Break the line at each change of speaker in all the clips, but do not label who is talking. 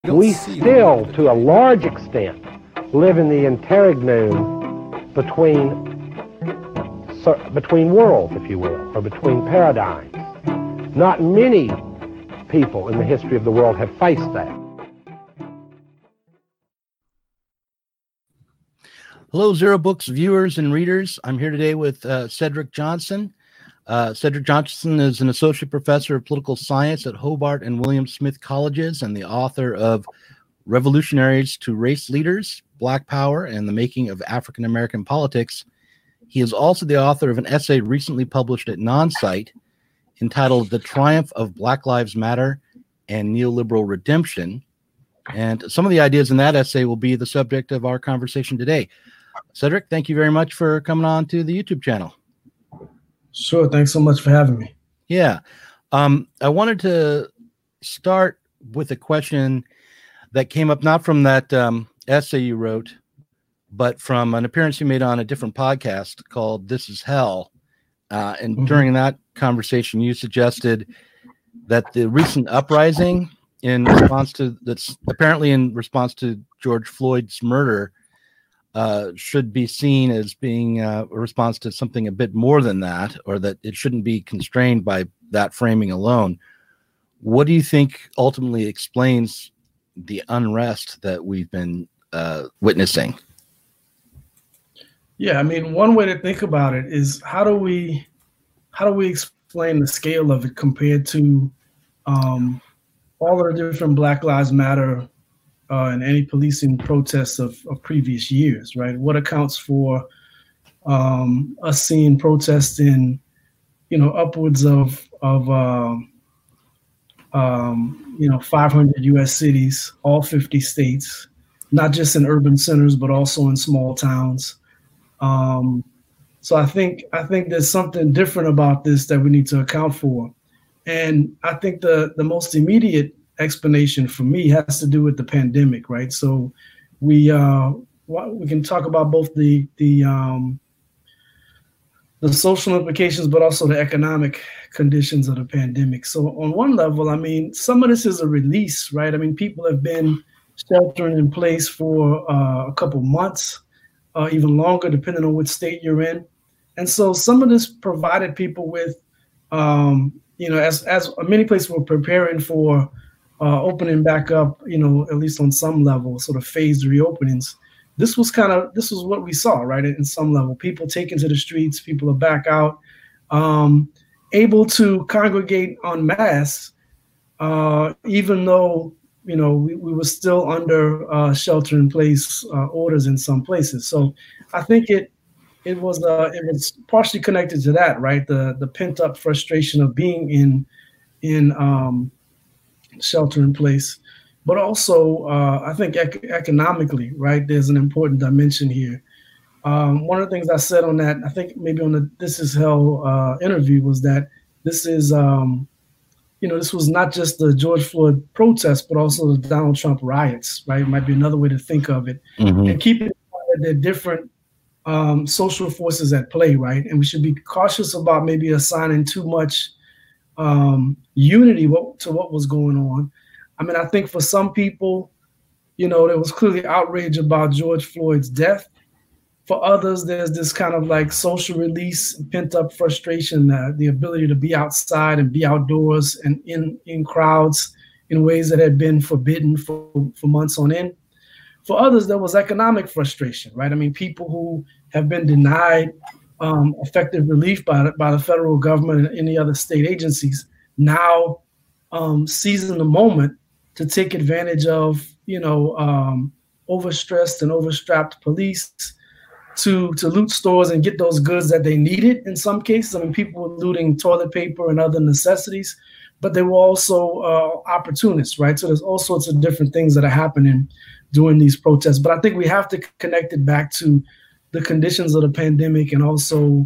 We still, to a large extent, live in the interregnum between worlds, if you will, or between paradigms. Not many people in the history of the world have faced that.
Hello, Zero Books viewers and readers. I'm here today with Cedric Johnson. Cedric Johnson is an associate professor of political science at Hobart and William Smith Colleges and the author of Revolutionaries to Race Leaders, Black Power, and the Making of African American Politics. He is also the author of an essay recently published at Nonsite entitled The Triumph of Black Lives Matter and Neoliberal Redemption. And some of the ideas in that essay will be the subject of our conversation today. Cedric, thank you very much for coming on to the YouTube channel.
Sure. Thanks so much for having me.
Yeah. I wanted to start with a question that came up not from that essay you wrote, but from an appearance you made on a different podcast called This Is Hell. And during that conversation, you suggested that the recent uprising that's apparently in response to George Floyd's murder should be seen as being a response to something a bit more than that, or that it shouldn't be constrained by that framing alone. What do you think ultimately explains the unrest that we've been witnessing?
Yeah, I mean, one way to think about it is how do we explain the scale of it compared to all of the different Black Lives Matter and anti-policing protests of previous years, right? What accounts for us seeing protests in, upwards of 500 U.S. cities, all 50 states, not just in urban centers, but also in small towns. So I think there's something different about this that we need to account for. And I think the most immediate explanation for me has to do with the pandemic, right? So we can talk about both the social implications, but also the economic conditions of the pandemic. So on one level, I mean, some of this is a release, right? I mean, people have been sheltering in place for a couple months, even longer, depending on which state you're in. And so some of this provided people with, as many places were preparing for opening back up, at least on some level, sort of phased reopenings. This was what we saw, right? In some level, people taken to the streets, people are back out, able to congregate en masse, even though, we were still under shelter in place orders in some places. So I think it was partially connected to that, right? The pent up frustration of being in shelter in place, but also I think economically, right? There's an important dimension here. One of the things I said on that, I think maybe on the This Is Hell interview, was that this is, this was not just the George Floyd protest, but also the Donald Trump riots, right? It might be another way to think of it. Mm-hmm. And keep in mind that there are different social forces at play, right? And we should be cautious about maybe assigning too much unity to what was going on. I mean, I think for some people, there was clearly outrage about George Floyd's death. For others, there's this kind of like social release, pent up frustration, the ability to be outside and be outdoors and in crowds in ways that had been forbidden for months on end. For others, there was economic frustration, right? I mean, people who have been denied effective relief by the federal government and any other state agencies now seizing the moment to take advantage of, overstressed and overstrapped police to loot stores and get those goods that they needed in some cases. I mean, people were looting toilet paper and other necessities, but they were also opportunists, right? So there's all sorts of different things that are happening during these protests. But I think we have to connect it back to the conditions of the pandemic and also,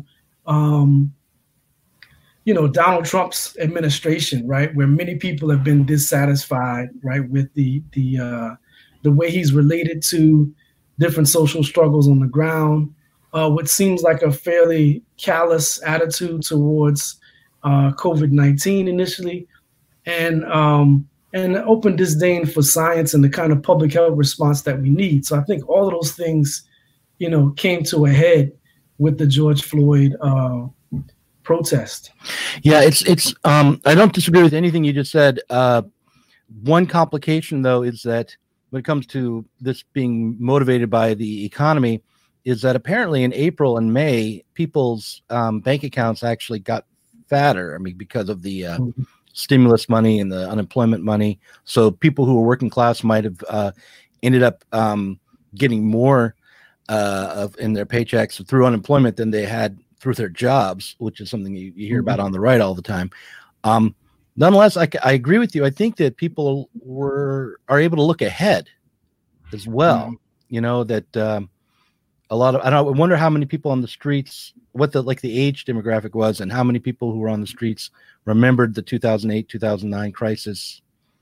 Donald Trump's administration, right, where many people have been dissatisfied, right, with the way he's related to different social struggles on the ground, what seems like a fairly callous attitude towards COVID-19 initially, and and an open disdain for science and the kind of public health response that we need. So I think all of those things, came to a head with the George Floyd protest.
Yeah, it's I don't disagree with anything you just said. One complication, though, is that when it comes to this being motivated by the economy, is that apparently in April and May, people's bank accounts actually got fatter. I mean, because of the stimulus money and the unemployment money. So people who were working class might have ended up getting more in their paychecks through unemployment than they had through their jobs, which is something you hear about on the right all the time. Nonetheless, I agree with you. I think that people are able to look ahead as well. That a lot of, I wonder how many people on the streets, what the age demographic was, and how many people who were on the streets remembered the 2008, 2009 crisis,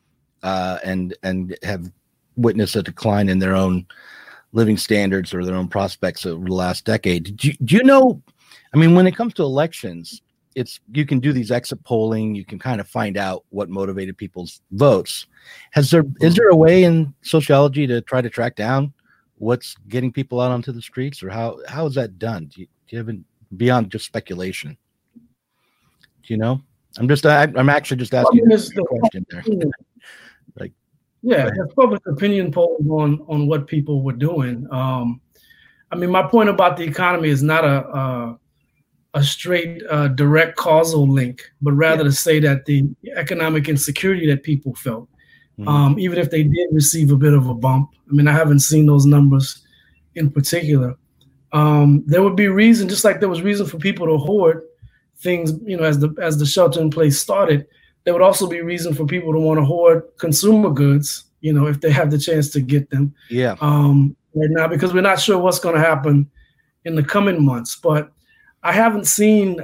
and have witnessed a decline in their own living standards or their own prospects over the last decade. Do you know? I mean, when it comes to elections, you can do these exit polling. You can kind of find out what motivated people's votes. Is there a way in sociology to try to track down what's getting people out onto the streets, or how is that done? Do you have beyond just speculation? Do you know? I'm actually just asking a question there.
There's public opinion polls on what people were doing. I mean, my point about the economy is not a straight direct causal link, but rather to say that the economic insecurity that people felt, even if they did receive a bit of a bump. I mean, I haven't seen those numbers in particular. There would be reason, just like there was reason for people to hoard things, as the shelter in place started. There would also be reason for people to want to hoard consumer goods, if they have the chance to get them.
Yeah.
Right now, because we're not sure what's going to happen in the coming months. But I haven't seen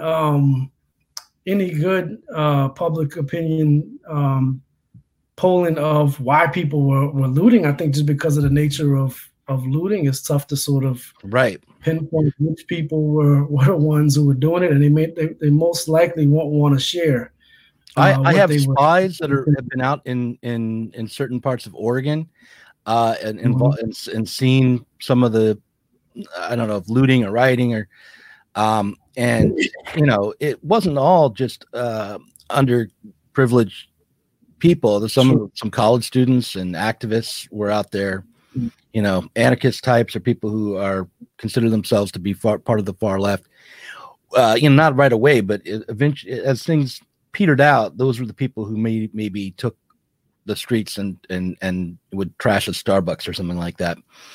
any good public opinion polling of why people were looting. I think just because of the nature of looting, it's tough to sort of pinpoint which people were the ones who were doing it, and they most likely won't want to share.
I have spies that have been out in certain parts of Oregon and seen some of the, I don't know, if looting or rioting or and it wasn't all just underprivileged people. There's some college students and activists were out there, anarchist types or people who consider themselves to be part of the far left. Not right away, but eventually, as things petered out, those were the people who maybe took the streets and would trash a Starbucks or something like that.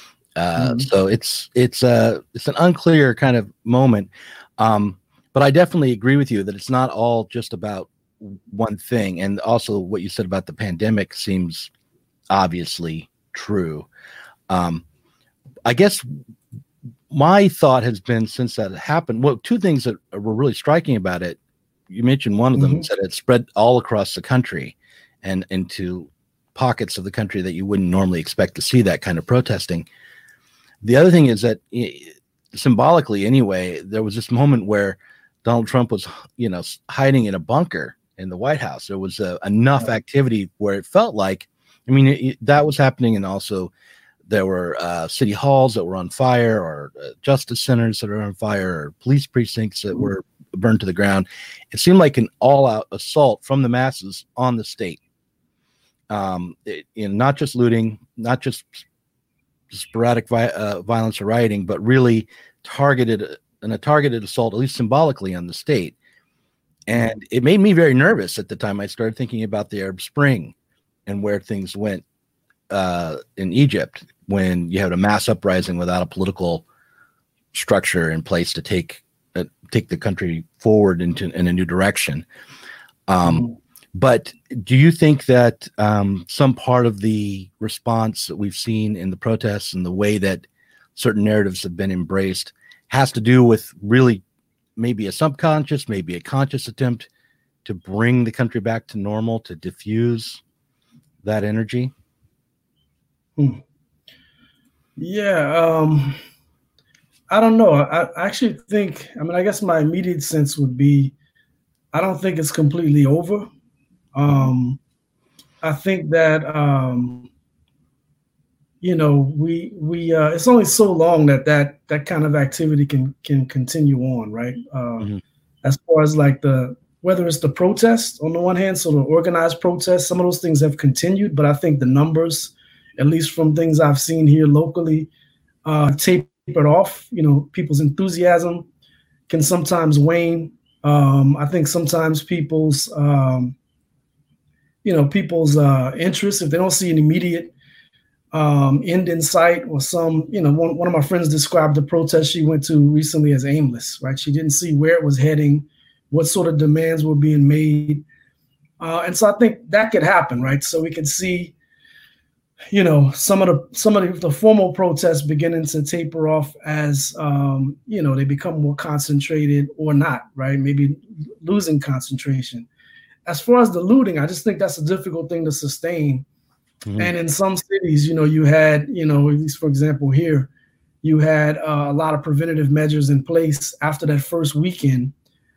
So it's an unclear kind of moment. But I definitely agree with you that it's not all just about one thing. And also what you said about the pandemic seems obviously true. I guess my thought has been, since that happened, well, two things that were really striking about it. You mentioned one of them, is that it spread all across the country and into pockets of the country that you wouldn't normally expect to see that kind of protesting. The other thing is that symbolically anyway, there was this moment where Donald Trump was, hiding in a bunker in the White House. There was enough activity where it felt like, that was happening. And also there were city halls that were on fire, or justice centers that are on fire, or police precincts that were burned to the ground. It seemed like an all-out assault from the masses on the state. Not just looting, not just sporadic violence or rioting, but really targeted assault, at least symbolically, on the state. And it made me very nervous at the time. I started thinking about the Arab Spring and where things went in Egypt, when you had a mass uprising without a political structure in place to take the country forward in a new direction. But do you think that some part of the response that we've seen in the protests and the way that certain narratives have been embraced has to do with really maybe a subconscious, maybe a conscious attempt to bring the country back to normal, to diffuse that energy?
Yeah, I don't know. I actually think, I guess my immediate sense would be, I don't think it's completely over. I I think that we it's only so long that kind of activity can continue on, right? As far as like whether it's the protest on the one hand, so the organized protests, some of those things have continued, but I think the numbers, at least from things I've seen here locally, tapered off. People's enthusiasm can sometimes wane. I think sometimes people's interest, if they don't see an immediate end in sight, or one of my friends described the protest she went to recently as aimless, right? She didn't see where it was heading, what sort of demands were being made. And so I think that could happen, right? So we can see, some of the formal protests beginning to taper off as, they become more concentrated or not, right? Maybe losing concentration. As far as the looting, I just think that's a difficult thing to sustain. Mm-hmm. And in some cities, you had, at least for example here, you had a lot of preventative measures in place after that first weekend.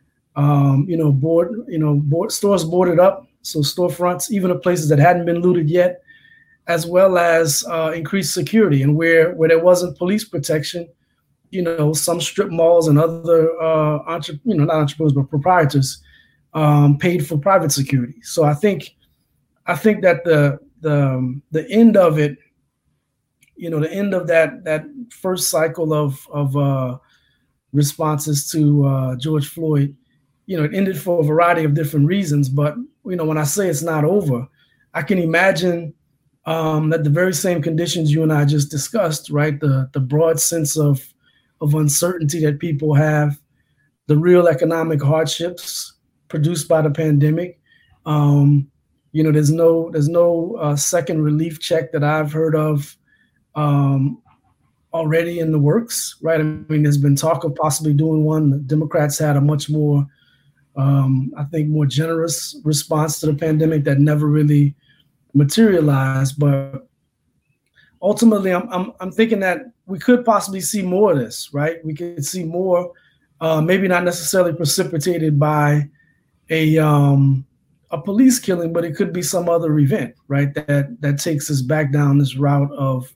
Stores boarded up, so storefronts, even the places that hadn't been looted yet, as well as increased security. And where there wasn't police protection, some strip malls and other not entrepreneurs but proprietors paid for private security. So I think that the end of it, the end of that first cycle of responses to George Floyd, it ended for a variety of different reasons. But when I say it's not over, I can imagine that the very same conditions you and I just discussed, right? The broad sense of uncertainty that people have, the real economic hardships produced by the pandemic. There's no second relief check that I've heard of already in the works, right? I mean, there's been talk of possibly doing one. The Democrats had a much more, I think, more generous response to the pandemic that never really materialized. But ultimately, I'm thinking that we could possibly see more of this, right? We could see more, maybe not necessarily precipitated by a police killing, but it could be some other event, right? That takes us back down this route of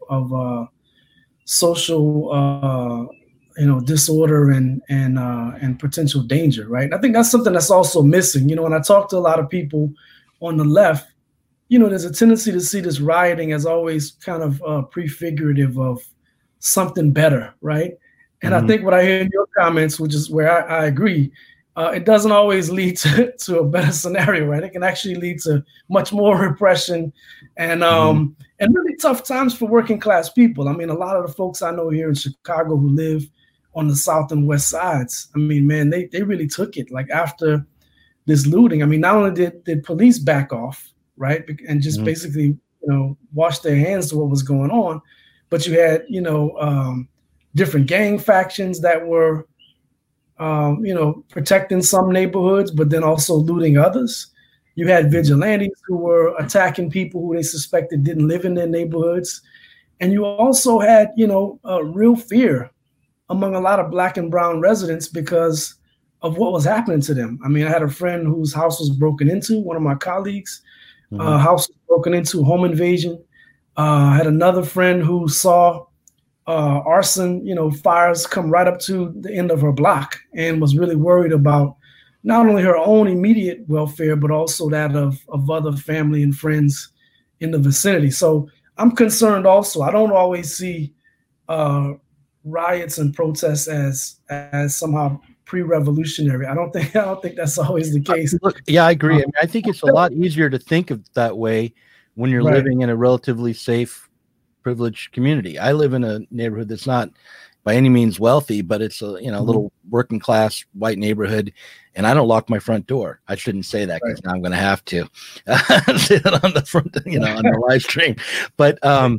social, disorder and potential danger, right? I think that's something that's also missing. When I talk to a lot of people on the left, there's a tendency to see this rioting as always kind of prefigurative of something better, right? And I think what I hear in your comments, which is where I agree, it doesn't always lead to a better scenario, right? It can actually lead to much more repression and really tough times for working class people. I mean, a lot of the folks I know here in Chicago who live on the south and west sides, I mean, man, they really took it. Like after this looting, I mean, not only did police back off, right, and just basically, wash their hands to what was going on, but you had, different gang factions that were, protecting some neighborhoods, but then also looting others. You had vigilantes who were attacking people who they suspected didn't live in their neighborhoods. And you also had, real fear among a lot of Black and brown residents because of what was happening to them. I mean, I had a friend whose house was broken into, one of my colleagues, house was broken into, home invasion. I had another friend who saw arson, fires come right up to the end of her block and was really worried about not only her own immediate welfare, but also that of other family and friends in the vicinity. So I'm concerned also. I don't always see riots and protests as somehow pre-revolutionary. I don't think that's always the case.
Look, yeah, I agree. I mean, I think it's a lot easier to think of that way when you're living in a relatively safe, privileged community. I live in a neighborhood that's not by any means wealthy, but it's a little working class white neighborhood, and I don't lock my front door. I shouldn't say that because now I'm going to have to say that on the front, on the live stream. But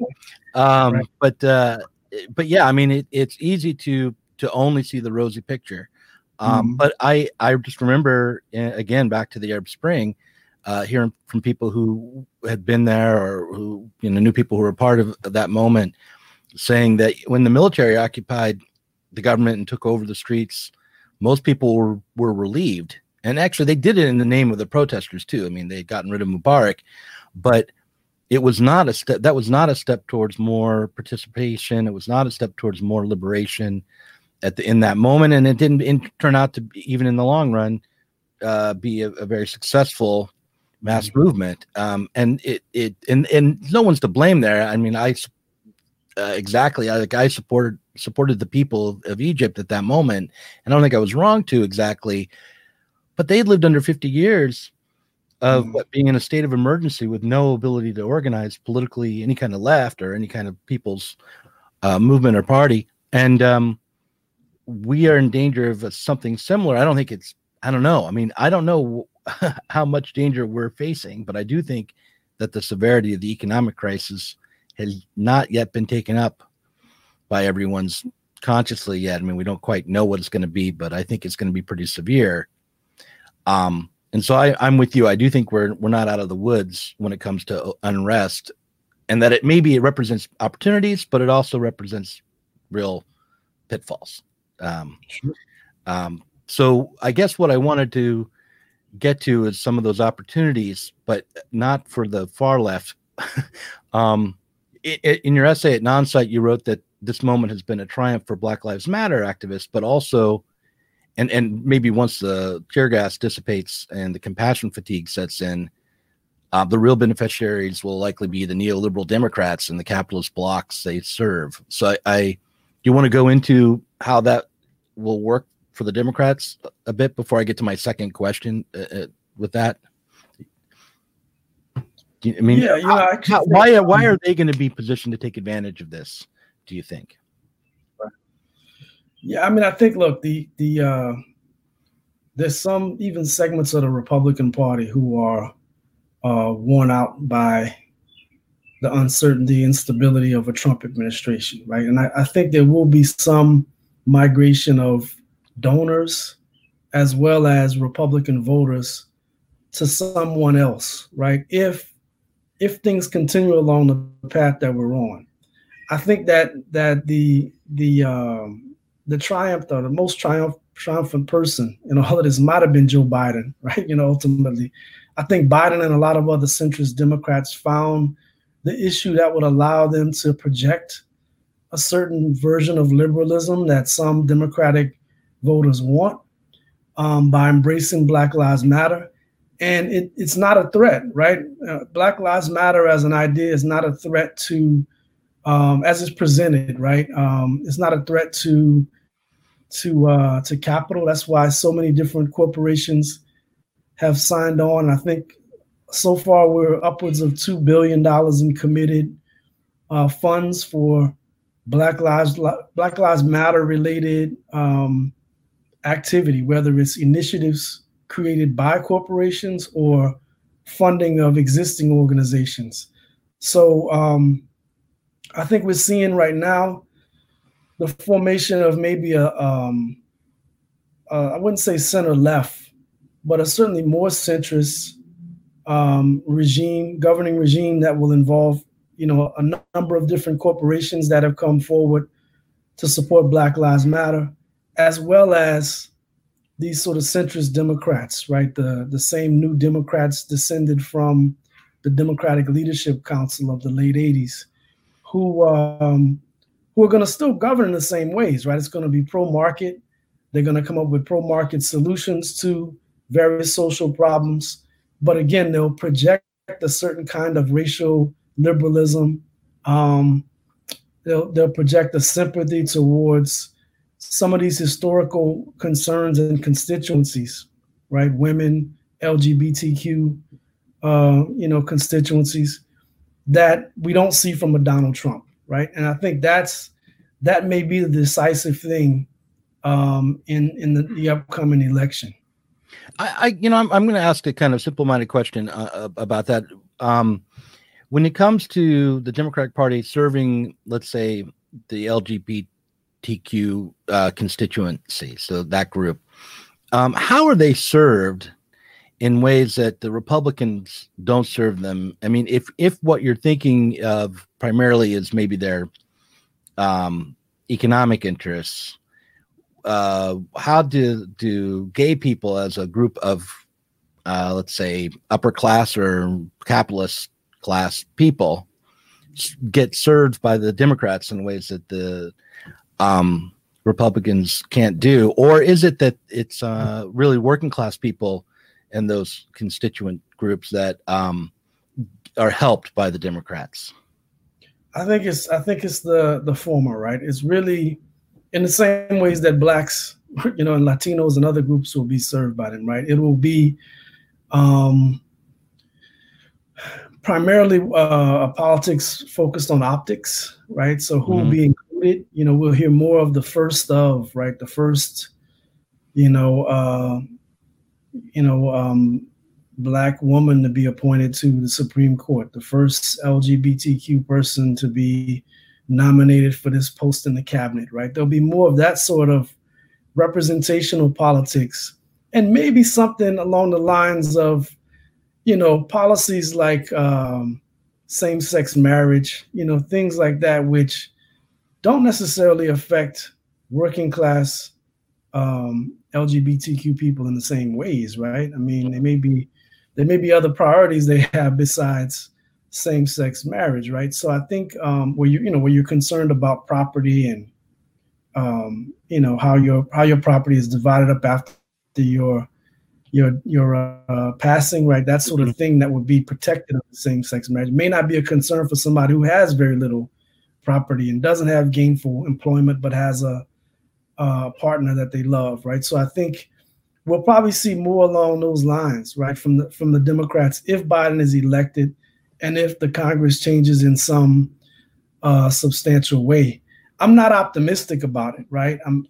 but yeah, I mean, it's easy to only see the rosy picture. But I just remember, again, back to the Arab Spring, hearing from people who had been there or who knew people who were part of that moment, saying that when the military occupied the government and took over the streets, most people were relieved And actually, they did it in the name of the protesters too. I mean, they had gotten rid of Mubarak, but it was not a step. That was not a step towards more participation. It was not a step towards more liberation in that moment, and it didn't turn out to be, even in the long run, be a very successful mass movement. And no one's to blame there. I mean, I supported the people of Egypt at that moment, and I don't think I was wrong to exactly. But they had lived under 50 years of being in a state of emergency with no ability to organize politically any kind of left or any kind of people's movement or party. And we are in danger of something similar. I don't know. I mean, I don't know how much danger we're facing, but I do think that the severity of the economic crisis has not yet been taken up by everyone's consciously yet. I mean, we don't quite know what it's going to be, but I think it's going to be pretty severe. And so I'm with you. I do think we're not out of the woods when it comes to unrest, and that it represents opportunities, but it also represents real pitfalls. So I guess what I wanted to get to is some of those opportunities, but not for the far left. In your essay at Nonsite, you wrote that this moment has been a triumph for Black Lives Matter activists, but also and maybe once the tear gas dissipates and the compassion fatigue sets in, the real beneficiaries will likely be the neoliberal Democrats and the capitalist blocs they serve. So do you want to go into how that will work for the Democrats a bit before I get to my second question with that? I mean, why are they going to be positioned to take advantage of this, do you think?
Yeah, I mean, I think, look, there's some even segments of the Republican Party who are worn out by the uncertainty and stability of a Trump administration, right? And I think there will be some migration of donors as well as Republican voters to someone else, right? If things continue along the path that we're on, I think that the triumph, or the most triumphant person in all of this might have been Joe Biden, right? Ultimately, I think Biden and a lot of other centrist Democrats found the issue that would allow them to project a certain version of liberalism that some Democratic voters want by embracing Black Lives Matter. And it's not a threat, right? Black Lives Matter as an idea is not a threat to, as it's presented, right? It's not a threat to capital. That's why so many different corporations have signed on. I think so far we're upwards of $2 billion in committed funds for Black Lives Matter related activity, whether it's initiatives created by corporations or funding of existing organizations. So I think we're seeing right now the formation of maybe I wouldn't say center left, but a certainly more centrist governing regime that will involve, a number of different corporations that have come forward to support Black Lives Matter, as well as these sort of centrist Democrats, right? The same New Democrats descended from the Democratic Leadership Council of the late 80s, who are going to still govern in the same ways, right? It's going to be pro-market. They're going to come up with pro-market solutions to various social problems. But again, they'll project a certain kind of racial liberalism. They'll project a sympathy towards some of these historical concerns and constituencies, right? Women, LGBTQ, constituencies that we don't see from a Donald Trump, right? And I think that may be the decisive thing in the upcoming election.
I'm going to ask a kind of simple-minded question about that. When it comes to the Democratic Party serving, let's say, the LGBTQ constituency, so that group, how are they served in ways that the Republicans don't serve them? I mean, if what you're thinking of primarily is maybe their economic interests, how do gay people as a group of, let's say, upper class or capitalist class people get served by the Democrats in ways that the Republicans can't do? Or is it that it's really working class people and those constituent groups that are helped by the Democrats?
I think it's the former, right? It's really in the same ways that blacks, and Latinos and other groups will be served by them, right? It will be primarily politics focused on optics, right? So who will be included? We'll hear more of the first of, right? The first, Black woman to be appointed to the Supreme Court, the first LGBTQ person to be nominated for this post in the cabinet, right? There'll be more of that sort of representational politics, and maybe something along the lines of, policies like same-sex marriage, things like that, which don't necessarily affect working class LGBTQ people in the same ways, right? I mean, there may be other priorities they have besides same-sex marriage, right? So I think where you're concerned about property and how your property is divided up after your passing, right? That sort of thing that would be protected of the same-sex marriage may not be a concern for somebody who has very little property and doesn't have gainful employment, but has a partner that they love, right? So I think we'll probably see more along those lines, right, from the Democrats if Biden is elected, and if the Congress changes in some substantial way. I'm not optimistic about it, right? I'm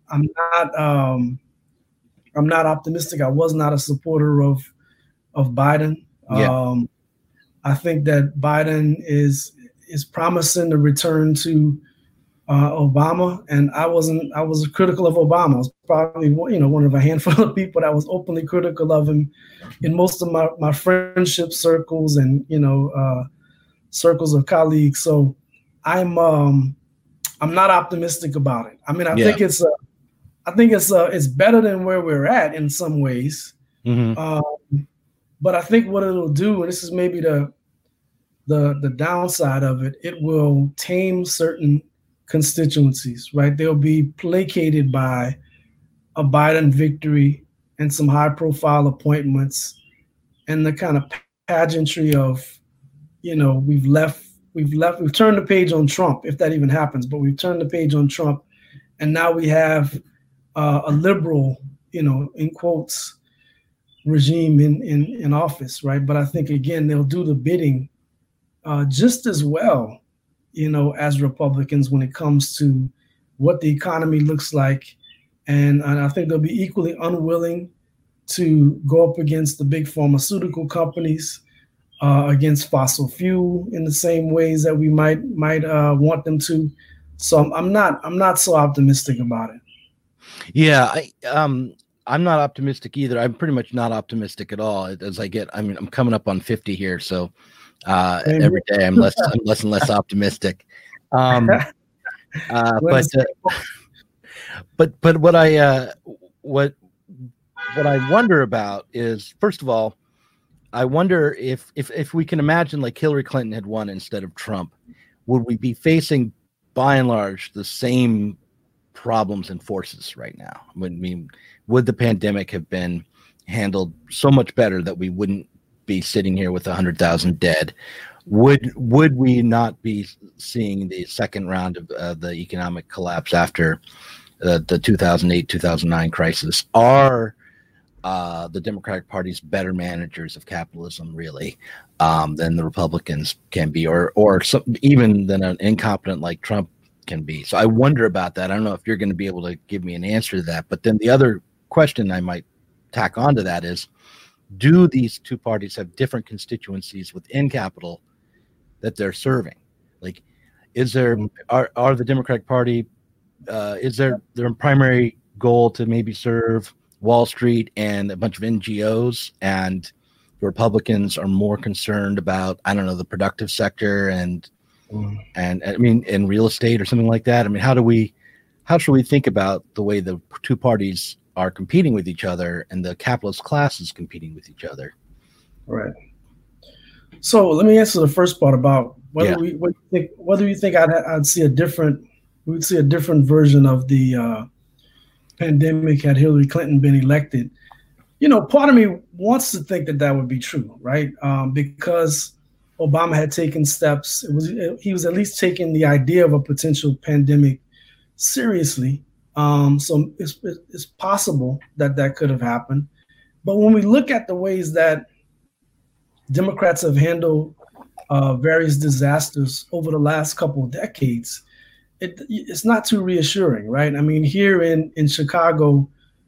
not optimistic. I was not a supporter of Biden.
Yeah.
I think that Biden is promising to return to Obama, and I was critical of Obama. I was probably one of a handful of people that was openly critical of him in most of my friendship circles and circles of colleagues. So I'm not optimistic about it. I mean, I think it's better than where we're at in some ways. But I think what it'll do, and this is maybe the downside of it, it will tame certain constituencies, right? They'll be placated by a Biden victory and some high-profile appointments and the kind of pageantry of, we've turned the page on Trump, if that even happens, but we've turned the page on Trump, and now we have a liberal, in quotes, regime in office, right? But I think, again, they'll do the bidding just as well, as Republicans when it comes to what the economy looks like. And I think they'll be equally unwilling to go up against the big pharmaceutical companies, against fossil fuel in the same ways that we might want them to. So I'm not so optimistic about it.
Yeah, I'm not optimistic either. I'm pretty much not optimistic at all as I get. I mean, I'm coming up on 50 here, so every day I'm less and less optimistic. But what I wonder about is, first of all, I wonder if we can imagine like Hillary Clinton had won instead of Trump, would we be facing by and large the same problems and forces right now? I mean, would the pandemic have been handled so much better that we wouldn't be sitting here with 100,000 dead? Would we not be seeing the second round of the economic collapse after the 2008-2009 crisis? Are the Democratic Party's better managers of capitalism really than the Republicans can be, or even than an incompetent like Trump can be? So I wonder about that. I don't know if you're going to be able to give me an answer to that. But then the other question I might tack onto that is, do these two parties have different constituencies within capital that they're serving? Like, is there are the Democratic Party is their primary goal to maybe serve Wall Street and a bunch of NGOs, and the Republicans are more concerned about, I don't know, the productive sector and I mean, in real estate or something like that? I mean, how do we how should we think about the way the two parties are competing with each other and the capitalist class is competing with each other?
Right. So let me answer the first part about whether you think I'd see a different version of the pandemic had Hillary Clinton been elected. Part of me wants to think that would be true, right? Because Obama had taken steps. He was at least taking the idea of a potential pandemic seriously. So it's possible that could have happened. But when we look at the ways that Democrats have handled various disasters over the last couple of decades, it's not too reassuring, right? I mean, here in Chicago,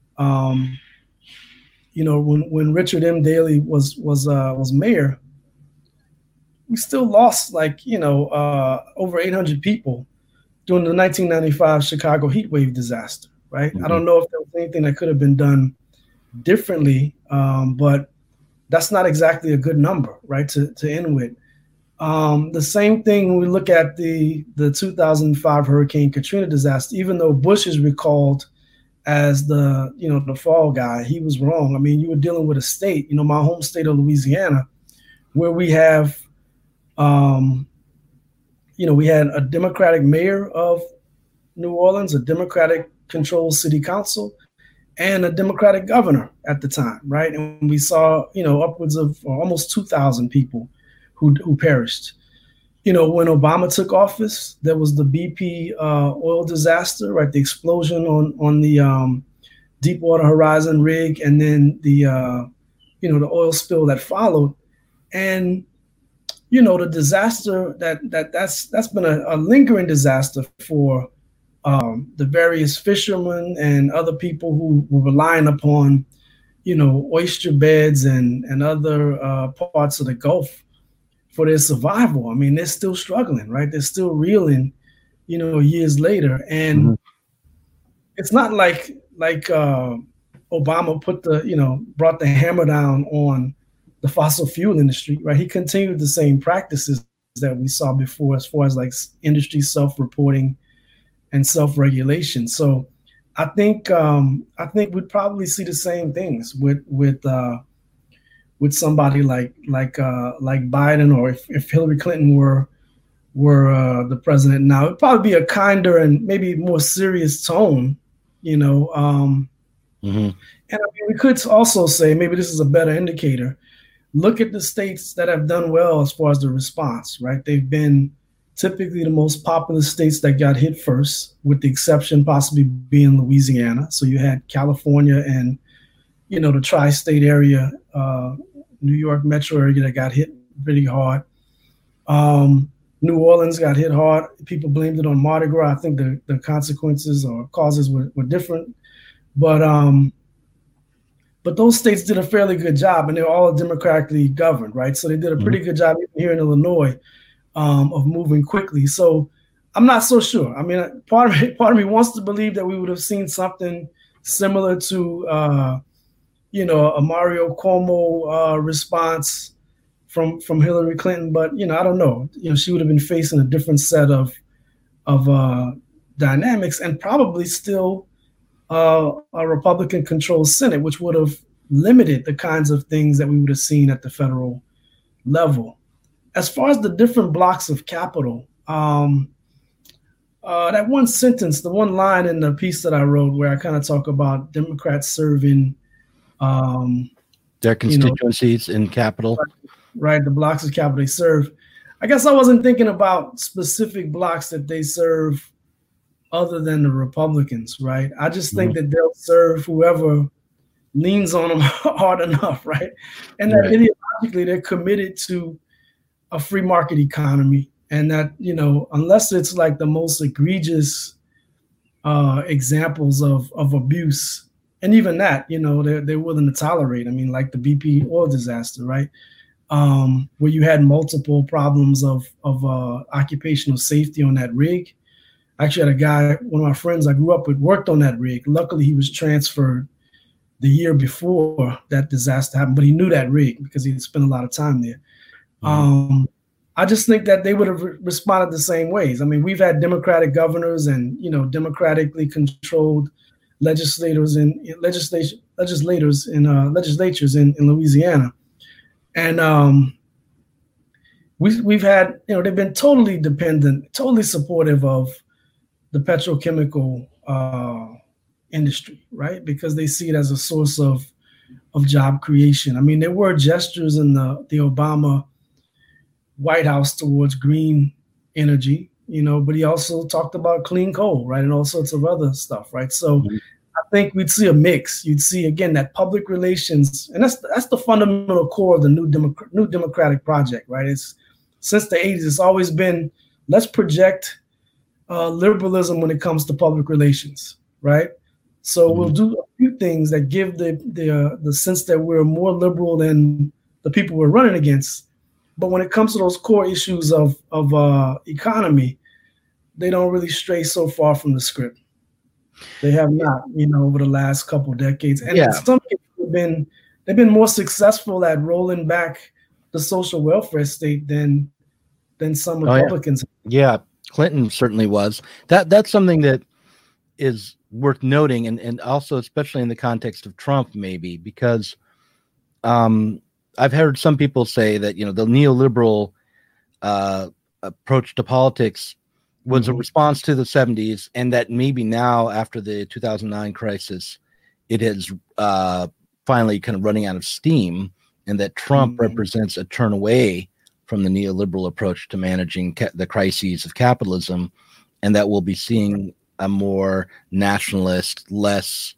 when Richard M. Daley was mayor, we still lost over 800 people during the 1995 Chicago heat wave disaster, right? Mm-hmm. I don't know if there was anything that could have been done differently, but that's not exactly a good number, right, to end with. The same thing when we look at the 2005 Hurricane Katrina disaster. Even though Bush is recalled as the fall guy, he was wrong. I mean, you were dealing with a state, my home state of Louisiana, where we have, we had a Democratic mayor of New Orleans, a Democratic-controlled city council, and a Democratic governor at the time, right? And we saw, upwards of almost 2,000 people who perished. When Obama took office, there was the BP oil disaster, right? The explosion on the Deepwater Horizon rig, and then the oil spill that followed. And the disaster that's been a lingering disaster for the various fishermen and other people who were relying upon, oyster beds and other parts of the Gulf for their survival. I mean, they're still struggling, right? They're still reeling, years later. And it's not like Obama brought the hammer down on the fossil fuel industry, right? He continued the same practices that we saw before, as far as like industry self-reporting and self-regulation. So I think we'd probably see the same things with somebody like Biden, or if Hillary Clinton were the president now, it'd probably be a kinder and maybe more serious tone, And I mean, we could also say, maybe this is a better indicator, look at the states that have done well as far as the response, right? They've been typically the most populous states that got hit first, with the exception possibly being Louisiana. So you had California and, the tri-state area, New York metro area that got hit pretty hard. New Orleans got hit hard. People blamed it on Mardi Gras. I think the consequences or causes were different. But those states did a fairly good job, and they're all democratically governed, right? So they did a pretty good job even here in Illinois of moving quickly. So I'm not so sure. I mean, part of me wants to believe that we would have seen something similar to, a Mario Cuomo response from Hillary Clinton, but I don't know. She would have been facing a different set of dynamics, and probably still a Republican-controlled Senate, which would have limited the kinds of things that we would have seen at the federal level. As far as the different blocks of capital, that one sentence, the one line in the piece that I wrote, where I kind of talk about Democrats serving
their constituencies in capital,
right? The blocks of capital they serve. I guess I wasn't thinking about specific blocks that they serve other than the Republicans, right? I just think that they'll serve whoever leans on them hard enough, right? And that ideologically they're committed to a free market economy, and that, unless it's like the most egregious examples of abuse, and even that, they're willing to tolerate. I mean, like the BP oil disaster, right? Where you had multiple problems of occupational safety on that rig. I actually had a guy, one of my friends I grew up with, worked on that rig. Luckily, he was transferred the year before that disaster happened, but he knew that rig because he had spent a lot of time there. I just think that they would have responded the same ways. I mean, we've had Democratic governors and, you know, democratically controlled legislators and legislators in legislatures in Louisiana. And we've had, you know, they've been totally dependent, totally supportive of the petrochemical industry, right? Because they see it as a source of job creation. I mean, there were gestures in the Obama White House towards green energy, you know, but he also talked about clean coal, right? And all sorts of other stuff, right? So I think we'd see a mix. You'd see, again, that public relations, and that's the fundamental core of the new Democratic project, right? It's since the 80s, it's always been, let's project liberalism when it comes to public relations, right? So we'll do a few things that give the sense that we're more liberal than the people we're running against. But when it comes to those core issues of economy, they don't really stray so far from the script. They have not, you know, over the last couple of decades. And in some cases, they've been more successful at rolling back the social welfare state than some Republicans.
Yeah, Clinton certainly was. That's something that is worth noting, and also especially in the context of Trump, maybe, because I've heard some people say that, you know, the neoliberal approach to politics was a response to the 70s, and that maybe now after the 2009 crisis, it is finally kind of running out of steam, and that Trump represents a turn away from the neoliberal approach to managing the crises of capitalism, and that we'll be seeing a more nationalist, less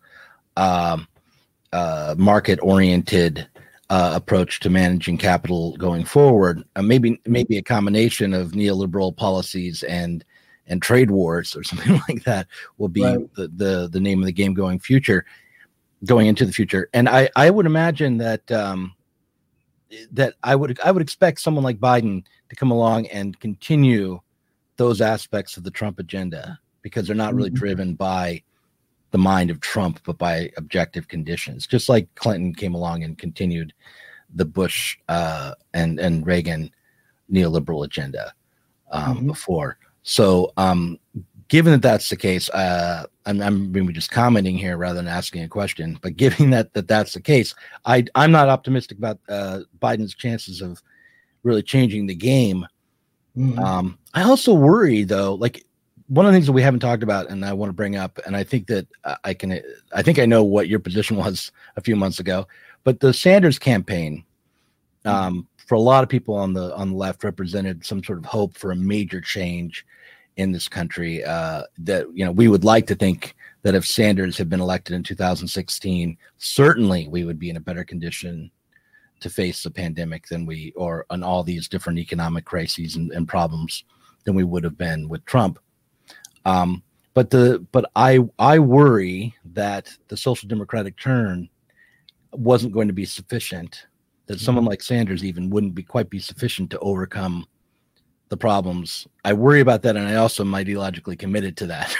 market-oriented approach to managing capital going forward. Maybe a combination of neoliberal policies and trade wars or something like that will be the name of the game going into the future. And I would imagine that that I would expect someone like Biden to come along and continue those aspects of the Trump agenda, because they're not really driven by the mind of Trump, but by objective conditions, just like Clinton came along and continued the Bush and Reagan neoliberal agenda before. So given that that's the case, I'm maybe just commenting here rather than asking a question, but given that that's the case, I'm not optimistic about Biden's chances of really changing the game. I also worry, though, like, one of the things that we haven't talked about, and I want to bring up, and I think that I think I know what your position was a few months ago, but the Sanders campaign, for a lot of people on the left, represented some sort of hope for a major change in this country. That, you know, we would like to think that if Sanders had been elected in 2016, certainly we would be in a better condition to face the pandemic and all these different economic crises and problems than we would have been with Trump. But I worry that the social democratic turn wasn't going to be sufficient, that someone like Sanders even wouldn't quite be sufficient to overcome the problems. I worry about that, and I also am ideologically committed to that.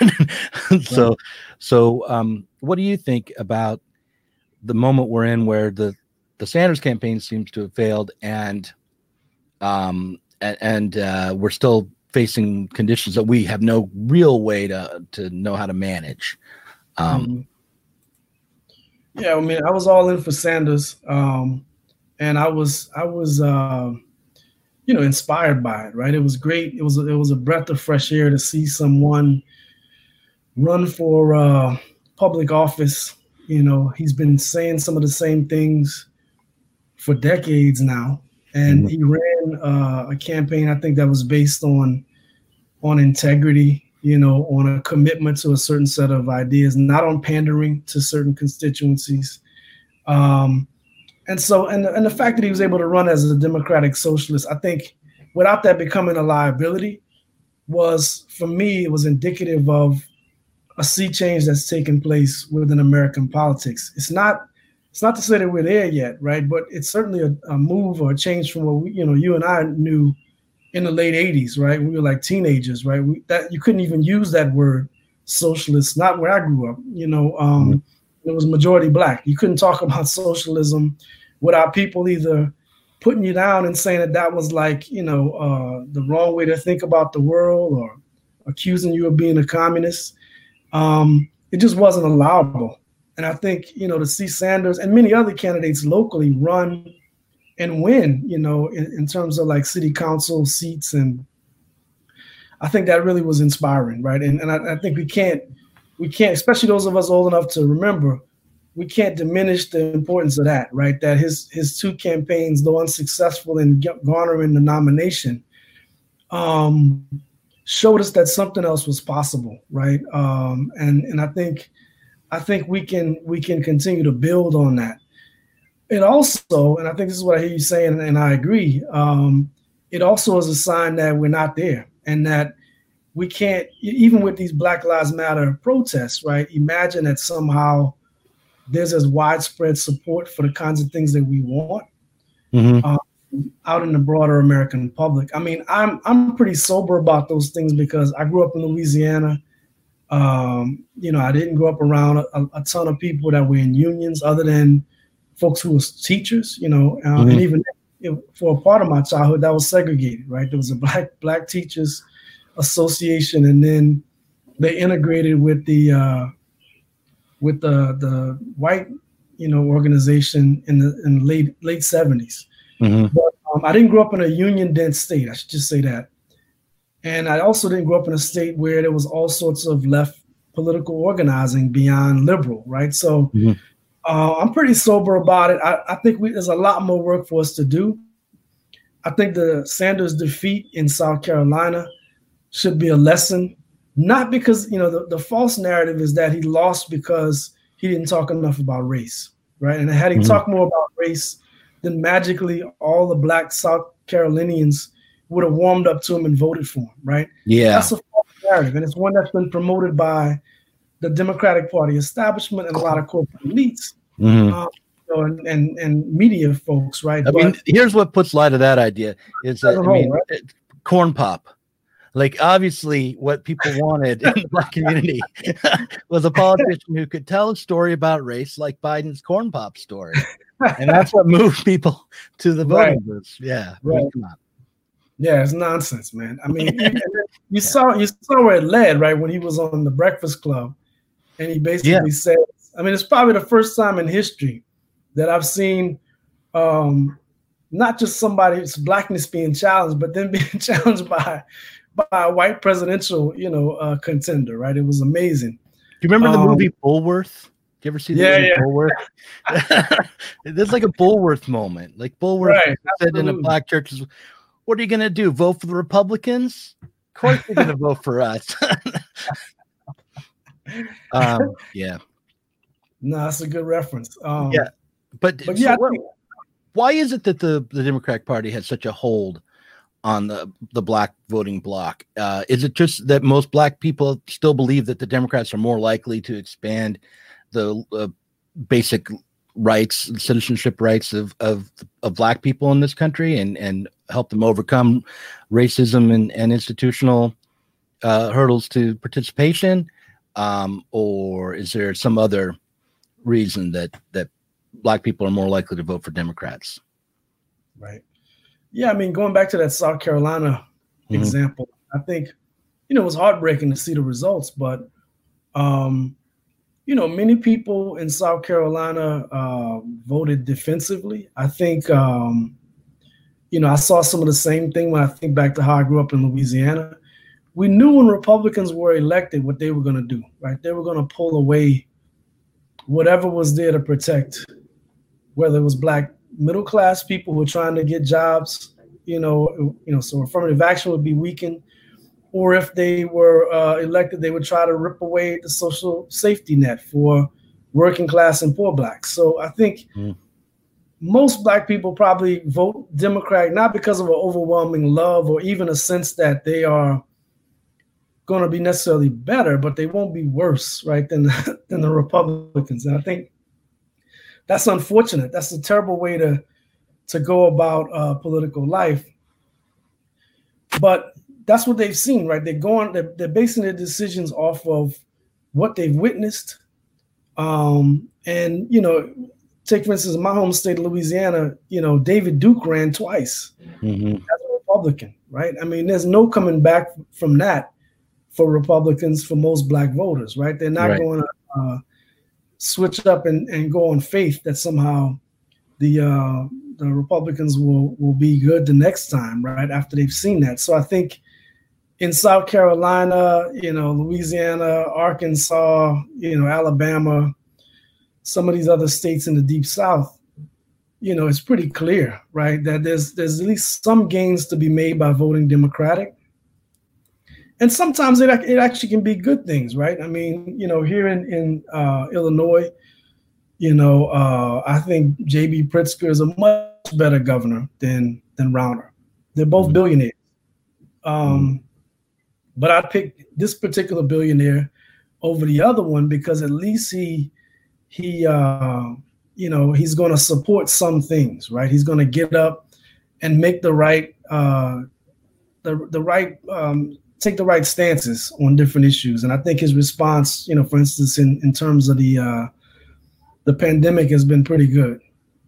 So what do you think about the moment we're in, where the Sanders campaign seems to have failed, and we're still facing conditions that we have no real way to know how to manage?
Yeah, I mean, I was all in for Sanders, and I was inspired by it. Right, it was great. It was a breath of fresh air to see someone run for public office. You know, he's been saying some of the same things for decades now, and he ran a campaign, I think, that was based on integrity, you know, on a commitment to a certain set of ideas, not on pandering to certain constituencies. And the fact that he was able to run as a democratic socialist, I think, without that becoming a liability, was, for me, it was indicative of a sea change that's taken place within American politics. It's not to say that we're there yet, right? But it's certainly a move or a change from what you and I knew in the late 80s, right? We were like teenagers, right? That you couldn't even use that word socialist, not where I grew up. You know, it was majority black. You couldn't talk about socialism without people either putting you down and saying that that was like, the wrong way to think about the world, or accusing you of being a communist. It just wasn't allowable. And I think, to see Sanders and many other candidates locally run and win, in terms of like city council seats. And I think that really was inspiring, right? And I think we can't, especially those of us old enough to remember, we can't diminish the importance of that, right? That his two campaigns, though unsuccessful in garnering the nomination, showed us that something else was possible, right? And I think we can continue to build on that. It also, and I think this is what I hear you saying, and I agree, it also is a sign that we're not there, and that we can't, even with these Black Lives Matter protests, right? Imagine that somehow there's as widespread support for the kinds of things that we want out in the broader American public. I mean, I'm pretty sober about those things because I grew up in Louisiana. I didn't grow up around a ton of people that were in unions, other than folks who were teachers, and even for a part of my childhood that was segregated, right? There was a Black Teachers Association, and then they integrated with the white, organization in the late 70s. But I didn't grow up in a union dense state. I should just say that. And I also didn't grow up in a state where there was all sorts of left political organizing beyond liberal, right? So I'm pretty sober about it. I think there's a lot more work for us to do. I think the Sanders defeat in South Carolina should be a lesson, not because, the false narrative is that he lost because he didn't talk enough about race, right? And had he talked more about race, then magically all the Black South Carolinians would have warmed up to him and voted for him, right?
Yeah.
That's a false narrative, and it's one that's been promoted by the Democratic Party establishment and a lot of corporate elites, and media folks, right?
I mean, here's what puts light to that idea is that, corn pop. Like, obviously, what people wanted in the Black community was a politician who could tell a story about race like Biden's corn pop story. And that's what moved people to the voting booths. Yeah.
Right.
I mean, come on.
Yeah, it's nonsense, man. I mean, you saw where it led, right? When he was on the Breakfast Club, and he basically said, I mean, it's probably the first time in history that I've seen not just somebody's blackness being challenged, but then being challenged by a white presidential, contender, right? It was amazing.
Do you remember the movie Bulworth? Do you ever see the movie Bulworth? There's like a Bulworth moment. Like Bulworth said in a Black church, what are you going to do? Vote for the Republicans? Of course you're going to vote for us. Yeah.
No, that's a good reference.
But why is it that the Democratic Party has such a hold on the Black voting bloc? Is it just that most Black people still believe that the Democrats are more likely to expand the basic rights, citizenship rights of Black people in this country and help them overcome racism and institutional hurdles to participation? Or is there some other reason that Black people are more likely to vote for Democrats?
Right. Yeah, I mean, going back to that South Carolina example, I think, it was heartbreaking to see the results, but, many people in South Carolina voted defensively. I think, I saw some of the same thing when I think back to how I grew up in Louisiana. We knew when Republicans were elected what they were going to do, right? They were going to pull away whatever was there to protect, whether it was Black middle-class people who were trying to get jobs, so affirmative action would be weakened, or if they were elected, they would try to rip away the social safety net for working class and poor Blacks. So I think most Black people probably vote Democratic, not because of an overwhelming love or even a sense that they are going to be necessarily better, but they won't be worse, right, than the Republicans. And I think that's unfortunate. That's a terrible way to go about political life. But that's what they've seen, right? They're basing their decisions off of what they've witnessed. And, take for instance, my home state of Louisiana, David Duke ran twice as a Republican, right? I mean, there's no coming back from that for Republicans, for most Black voters, right? They're not going to switch up and go on faith that somehow the Republicans will be good the next time, right? After they've seen that. So I think in South Carolina, Louisiana, Arkansas, Alabama, some of these other states in the Deep South, it's pretty clear, right, that there's at least some gains to be made by voting Democratic. And sometimes it actually can be good things, right? I mean, here in Illinois, I think J.B. Pritzker is a much better governor than Rauner. They're both billionaires. But I picked this particular billionaire over the other one because at least he's going to support some things, right? He's going to get up and make the right take the right stances on different issues. And I think his response, for instance, in terms of the pandemic has been pretty good.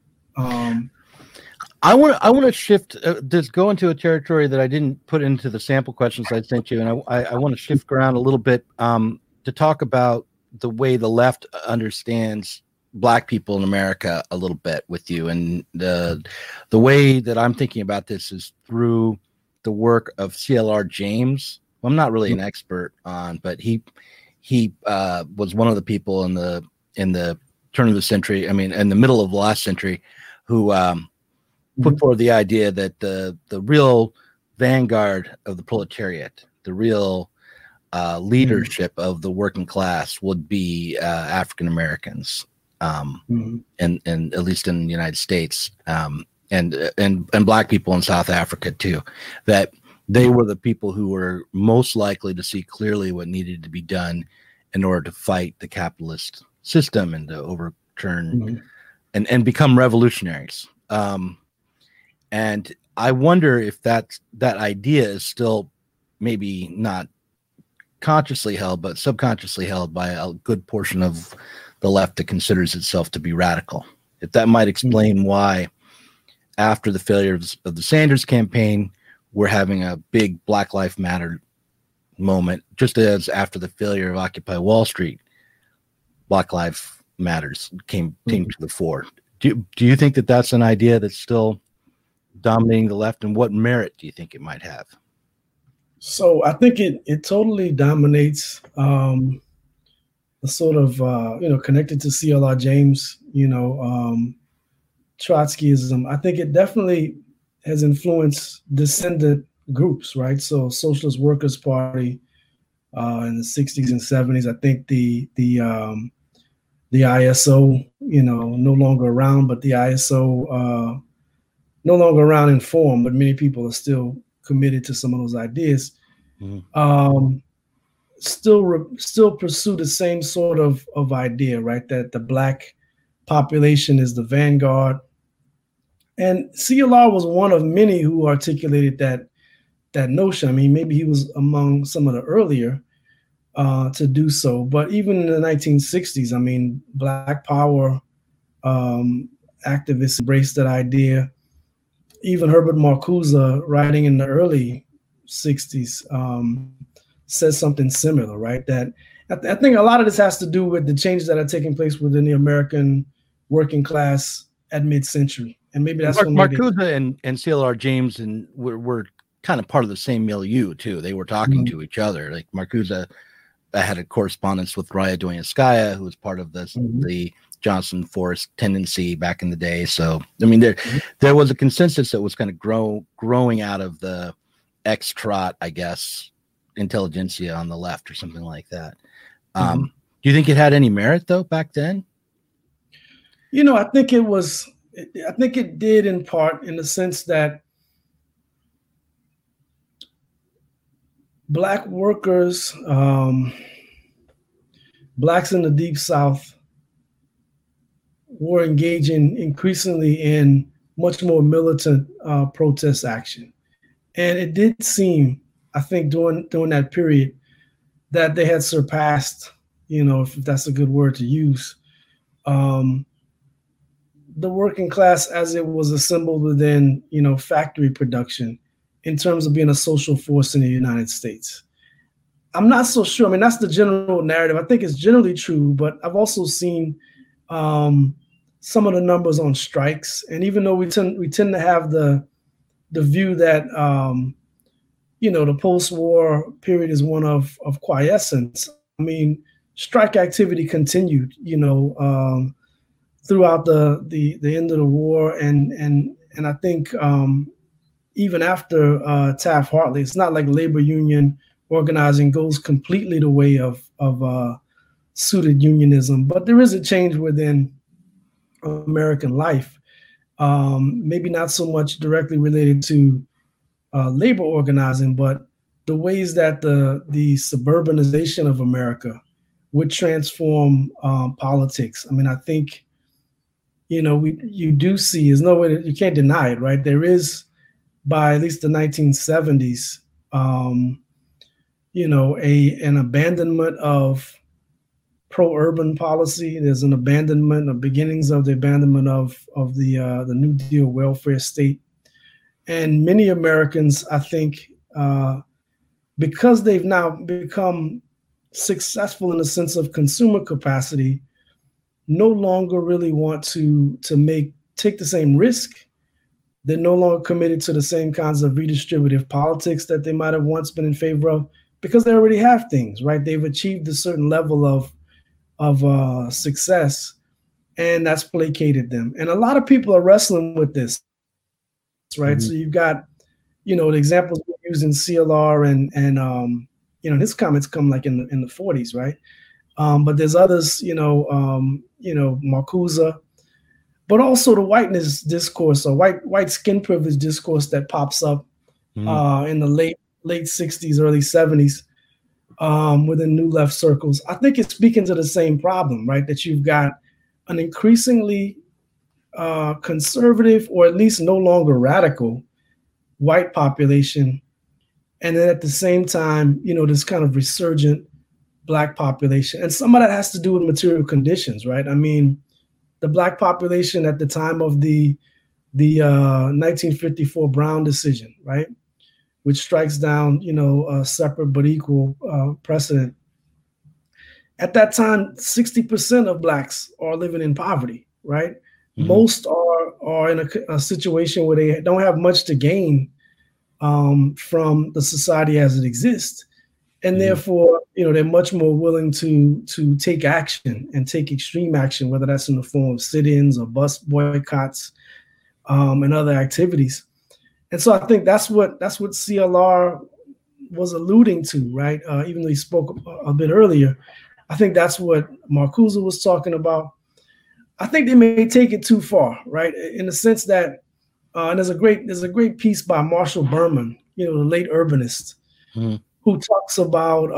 I want to shift, just go into a territory that I didn't put into the sample questions I sent you. And I want to shift around a little bit to talk about the way the left understands Black people in America a little bit with you. And the way that I'm thinking about this is through the work of C.L.R. James. I'm not really an expert on, but he was one of the people in the turn of the century, I mean, in the middle of the last century, who put forward the idea that the real vanguard of the proletariat, the real leadership of the working class would be African Americans, and at least in the United States, and Black people in South Africa too, that they were the people who were most likely to see clearly what needed to be done in order to fight the capitalist system and to overturn and become revolutionaries. And I wonder if that idea is still maybe not consciously held, but subconsciously held by a good portion of the left that considers itself to be radical. If that might explain why, after the failure of the Sanders campaign, we're having a big Black Lives Matter moment, just as after the failure of Occupy Wall Street, Black Lives Matters came to the fore. Do you think that that's an idea that's still dominating the left, and what merit do you think it might have?
So I think it totally dominates the sort of connected to C.L.R. James, Trotskyism. I think it definitely has influenced descendant groups, right? So Socialist Workers Party in the 60s and 70s. I think the ISO, no longer around, but the ISO no longer around in form, but many people are still committed to some of those ideas. Still pursue the same sort of idea, right? That the Black population is the vanguard. And CLR was one of many who articulated that notion. I mean, maybe he was among some of the earlier to do so. But even in the 1960s, I mean, Black Power activists embraced that idea. Even Herbert Marcuse, writing in the early 60s, says something similar, right? That I think a lot of this has to do with the changes that are taking place within the American working class at mid-century. And maybe that's
Marcuse and CLR James were kind of part of the same milieu too. They were talking to each other. Like Marcuse had a correspondence with Raya Dostoyevskaya, who was part of the Johnson Forest tendency back in the day. So I mean, there was a consensus that was kind of growing out of the ex-trot, I guess, intelligentsia on the left or something like that. Do you think it had any merit though back then?
I think it did in part, in the sense that Black workers, Blacks in the Deep South, were engaging increasingly in much more militant protest action. And it did seem, I think, during that period, that they had surpassed, if that's a good word to use, the working class as it was assembled within, factory production in terms of being a social force in the United States. I'm not so sure. I mean, that's the general narrative. I think it's generally true, but I've also seen some of the numbers on strikes. And even though we tend to have the view that, the post-war period is one of quiescence, I mean, strike activity continued, throughout the end of the war. And I think even after Taft-Hartley, it's not like labor union organizing goes completely the way of suited unionism, but there is a change within American life, maybe not so much directly related to labor organizing, but the ways that the suburbanization of America would transform politics. I mean, I think, you do see, there's no way that you can't deny it, right? There is, by at least the 1970s, an abandonment of pro-urban policy. There's an abandonment of beginnings of the abandonment of the New Deal welfare state. And many Americans, I think, because they've now become successful in the sense of consumer capacity, no longer really want to take the same risk. They're no longer committed to the same kinds of redistributive politics that they might have once been in favor of, because they already have things, right? They've achieved a certain level of success, and that's placated them. And a lot of people are wrestling with this, right? Mm-hmm. So you've got, the examples we use in CLR and his comments come like in the 40s, right? But there's others, Marcuse, but also the whiteness discourse or white skin privilege discourse that pops up in the late 60s, early 70s within New Left circles. I think it's speaking to the same problem, right? That you've got an increasingly conservative, or at least no longer radical, white population. And then at the same time, this kind of resurgent Black population. And some of that has to do with material conditions, right? I mean, the Black population at the time of the 1954 Brown decision, right, which strikes down, a separate but equal precedent. At that time, 60% of Blacks are living in poverty, right? Mm-hmm. Most are in a situation where they don't have much to gain from the society as it exists. And mm-hmm. therefore, they're much more willing to take action and take extreme action, whether that's in the form of sit-ins or bus boycotts and other activities. And so I think that's what CLR was alluding to, right? Even though he spoke a bit earlier, I think that's what Marcuse was talking about. I think they may take it too far, right? In the sense that, and there's a great piece by Marshall Berman, the late urbanist, who talks about,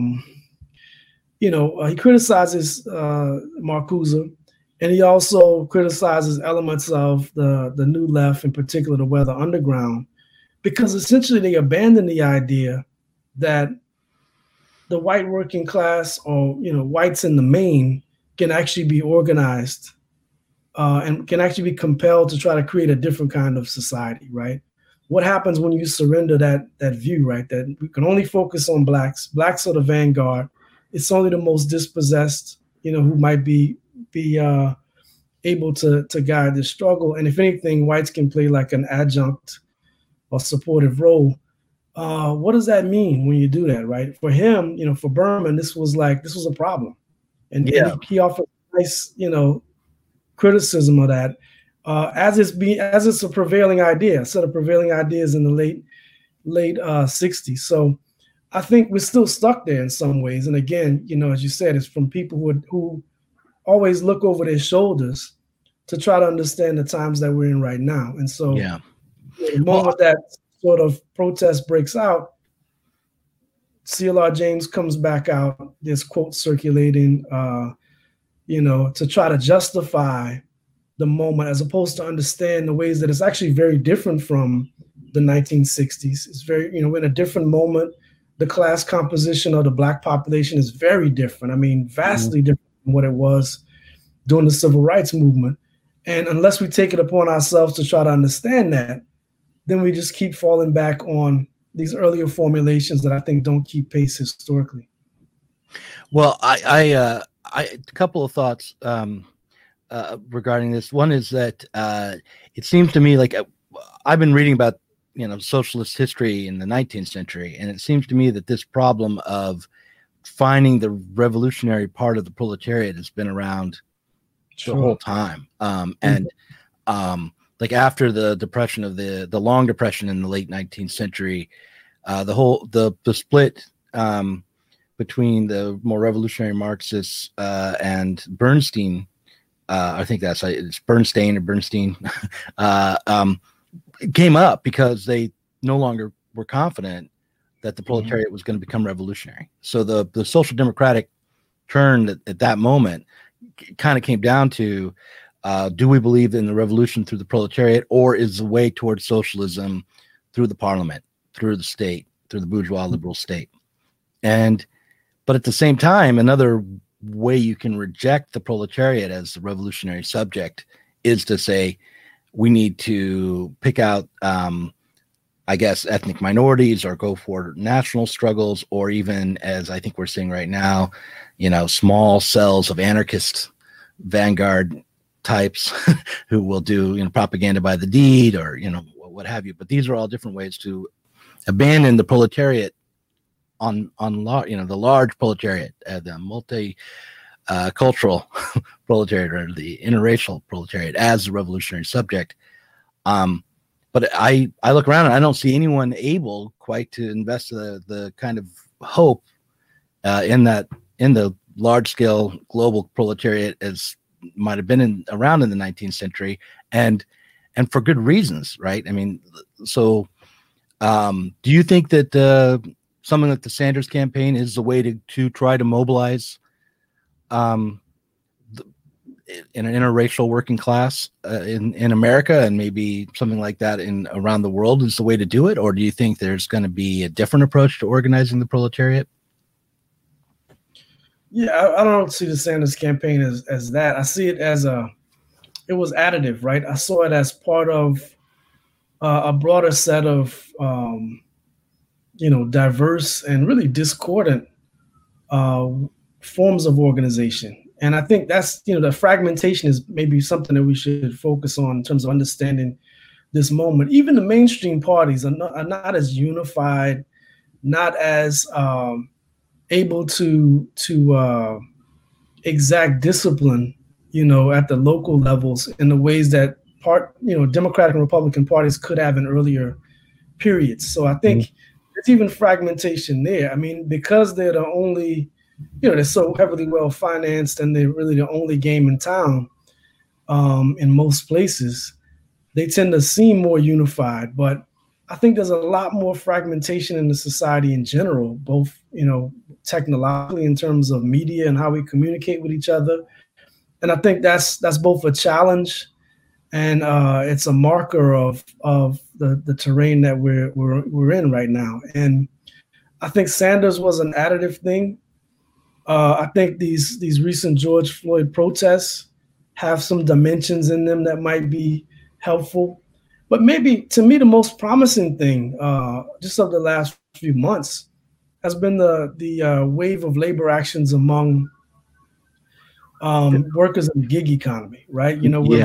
he criticizes Marcuse, and he also criticizes elements of the New Left, in particular the Weather Underground, because essentially they abandon the idea that the white working class, or whites in the main, can actually be organized and can actually be compelled to try to create a different kind of society, right? What happens when you surrender that view, right? That we can only focus on Blacks. Blacks are the vanguard. It's only the most dispossessed, who might be able to guide the struggle. And if anything, whites can play like an adjunct or supportive role. What does that mean when you do that, right? For him, for Berman, this was a problem. And he offered nice, criticism of that. As it's a prevailing idea, a set of prevailing ideas in the late 60s. So I think we're still stuck there in some ways. And again, as you said, it's from people who always look over their shoulders to try to understand the times that we're in right now. And so the moment that sort of protest breaks out, CLR James comes back out, there's quotes circulating, to try to justify the moment, as opposed to understand the ways that it's actually very different from the 1960s. It's very, we're in a different moment. The class composition of the Black population is very different. I mean, vastly different from what it was during the Civil Rights movement. And unless we take it upon ourselves to try to understand that, then we just keep falling back on these earlier formulations that I think don't keep pace historically.
Well, a couple of thoughts regarding this. One is that it seems to me like I've been reading about socialist history in the 19th century, and it seems to me that this problem of finding the revolutionary part of the proletariat has been around the whole time. Like after the depression of the long depression in the late 19th century, the split between the more revolutionary Marxists and Bernstein, I think it's Bernstein or Bernstein, came up because they no longer were confident that the proletariat was going to become revolutionary. So the social democratic turn at that moment kind of came down to, do we believe in the revolution through the proletariat, or is the way towards socialism through the parliament, through the state, through the bourgeois liberal state? But at the same time, another way you can reject the proletariat as the revolutionary subject is to say we need to pick out, I guess, ethnic minorities, or go for national struggles, or even, as I think we're seeing right now, small cells of anarchist vanguard types who will do propaganda by the deed, or what have you. But these are all different ways to abandon the proletariat on the large proletariat, the multi-cultural proletariat, or the interracial proletariat, as the revolutionary subject. But I look around and I don't see anyone able quite to invest the kind of hope in the large scale global proletariat as might have been around in the 19th century, and for good reasons, right? I mean, so do you think that something like the Sanders campaign is the way to try to mobilize in an interracial working class in America, and maybe something like that around the world is the way to do it? Or do you think there's going to be a different approach to organizing the proletariat?
Yeah, I don't see the Sanders campaign as that. I see it as it was additive, right? I saw it as part of a broader set of, diverse and really discordant forms of organization. And I think that's, the fragmentation is maybe something that we should focus on in terms of understanding this moment. Even the mainstream parties are not as unified, not as able to exact discipline, at the local levels in the ways that Democratic and Republican parties could have in earlier periods. So I think there's even fragmentation there. I mean, because they're the only, they're so heavily well financed, and they're really the only game in town in most places, they tend to seem more unified. But I think there's a lot more fragmentation in the society in general, both, technologically in terms of media and how we communicate with each other. And I think that's both a challenge and it's a marker of the terrain that we're in right now. And I think Sanders was an additive thing. I think these recent George Floyd protests have some dimensions in them that might be helpful. But maybe, to me, the most promising thing just of the last few months has been the wave of labor actions among workers in the gig economy, right?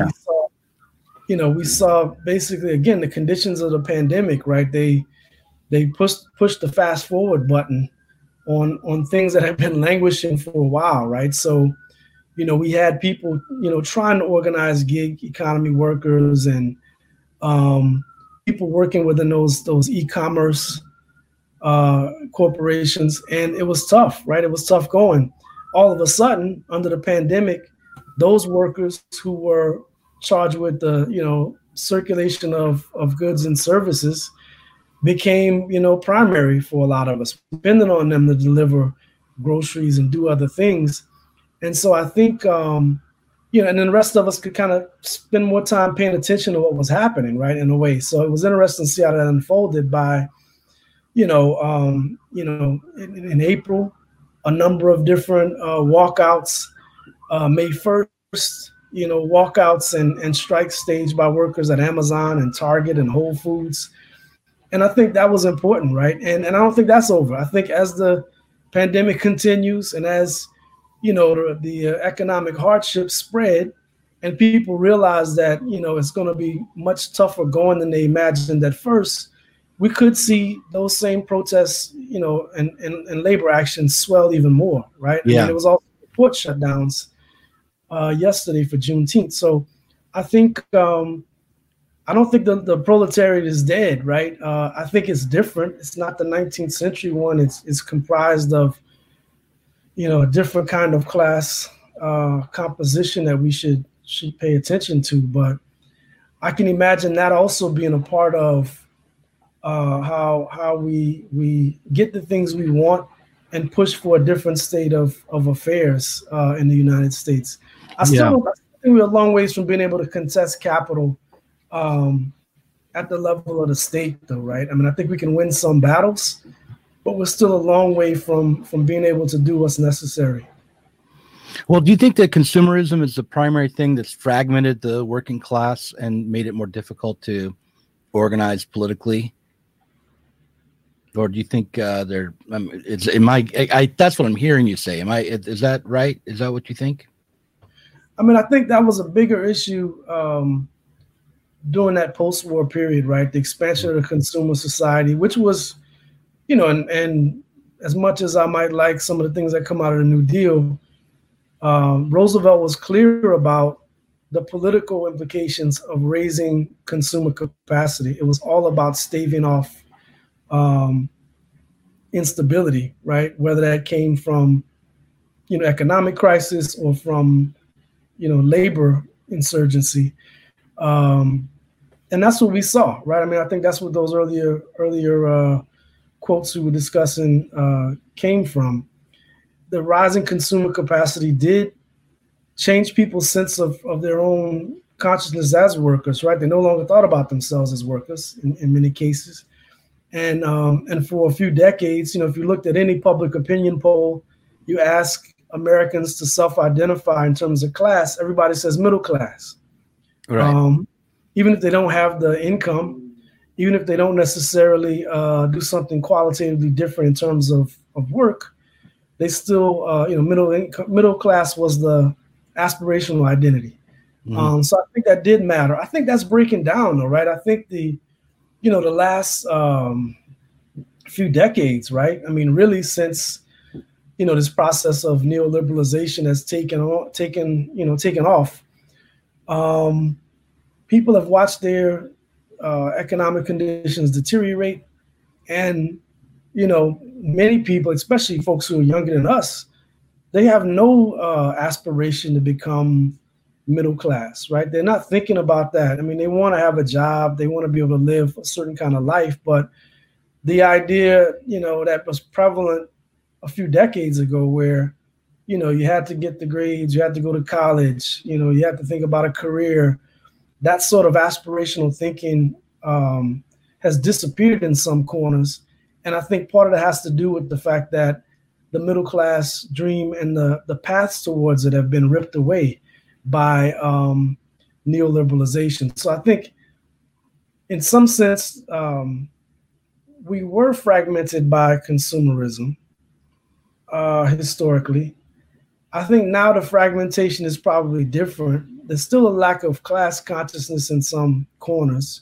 We saw basically, again, the conditions of the pandemic, right? They pushed the fast forward button on things that have been languishing for a while, right? So, we had people, trying to organize gig economy workers and people working within those e-commerce corporations, and it was tough, right? It was tough going. All of a sudden, under the pandemic, those workers who were charged with the circulation of goods and services became primary for a lot of us, depending on them to deliver groceries and do other things. And so I think and then the rest of us could kind of spend more time paying attention to what was happening, right, in a way. So it was interesting to see how that unfolded by, in April, a number of different walkouts. May 1st, walkouts and strikes staged by workers at Amazon and Target and Whole Foods. And I think that was important, right? And I don't think that's over. I think as the pandemic continues and as, the economic hardships spread and people realize that, it's going to be much tougher going than they imagined at first, we could see those same protests, and labor actions swell even more, right?
Yeah.
I mean, there was also port shutdowns yesterday for Juneteenth. So I think I don't think the proletariat is dead, right? I think it's different. It's not the 19th century one. It's comprised of, a different kind of class composition that we should pay attention to. But I can imagine that also being a part of how we get the things we want and push for a different state of affairs in the United States. I think we're a long ways from being able to contest capital at the level of the state, though, right? I mean, I think we can win some battles, but we're still a long way from being able to do what's necessary.
Well, do you think that consumerism is the primary thing that's fragmented the working class and made it more difficult to organize politically? Or do you think that's what I'm hearing you say. Is that right? Is that what you think?
I mean, I think that was a bigger issue during that post-war period, right? The expansion of the consumer society, which was, and as much as I might like some of the things that come out of the New Deal, Roosevelt was clear about the political implications of raising consumer capacity. It was all about staving off instability, right? Whether that came from, economic crisis or from, labor insurgency. And that's what we saw, right? I mean, I think that's what those earlier quotes we were discussing came from. The rising consumer capacity did change people's sense of their own consciousness as workers, right? They no longer thought about themselves as workers in many cases. And for a few decades, if you looked at any public opinion poll, you ask Americans to self-identify in terms of class, everybody says middle class.
Right.
Even if they don't have the income, even if they don't necessarily do something qualitatively different in terms of work, they still, middle class was the aspirational identity. Mm-hmm. So I think that did matter. I think that's breaking down, though, right? I think the last few decades, right? I mean, really since, this process of neoliberalization has taken off, people have watched their economic conditions deteriorate. And, many people, especially folks who are younger than us, they have no aspiration to become middle class, right? They're not thinking about that. I mean, they want to have a job. They want to be able to live a certain kind of life. But the idea, that was prevalent a few decades ago where, you had to get the grades, you had to go to college, you had to think about a career. That sort of aspirational thinking has disappeared in some corners. And I think part of it has to do with the fact that the middle class dream and the paths towards it have been ripped away by neoliberalization. So I think in some sense, we were fragmented by consumerism historically. I think now the fragmentation is probably different. There's still a lack of class consciousness in some corners.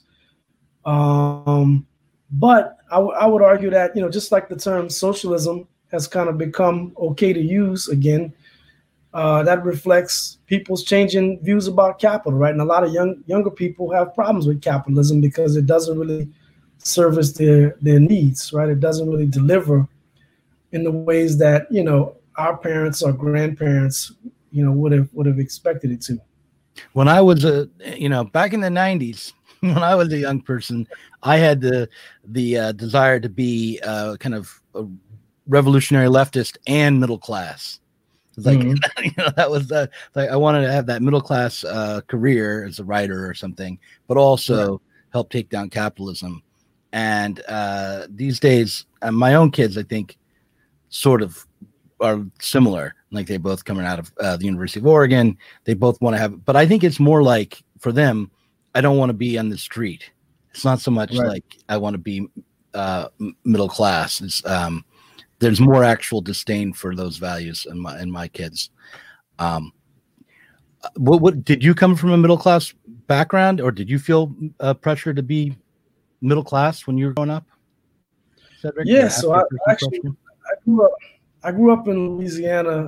But I would argue that, just like the term socialism has kind of become okay to use again, that reflects people's changing views about capital, right? And a lot of younger people have problems with capitalism because it doesn't really service their needs, right? It doesn't really deliver in the ways that, our parents or grandparents, would have expected it to.
When I was back in the 90s, when I was a young person, I had the desire to be kind of a revolutionary leftist and middle class. It's like, that was like I wanted to have that middle class career as a writer or something, but also help take down capitalism. And these days, my own kids, I think, sort of are similar. Like they both coming out of the University of Oregon. They both want to have, but I think it's more like for them, I don't want to be on the street. It's not so much like I want to be middle class. It's there's more actual disdain for those values in my kids. What did you come from a middle class background, or did you feel pressure to be middle class when you were growing up, Cedric?
Yeah, so I grew up in Louisiana,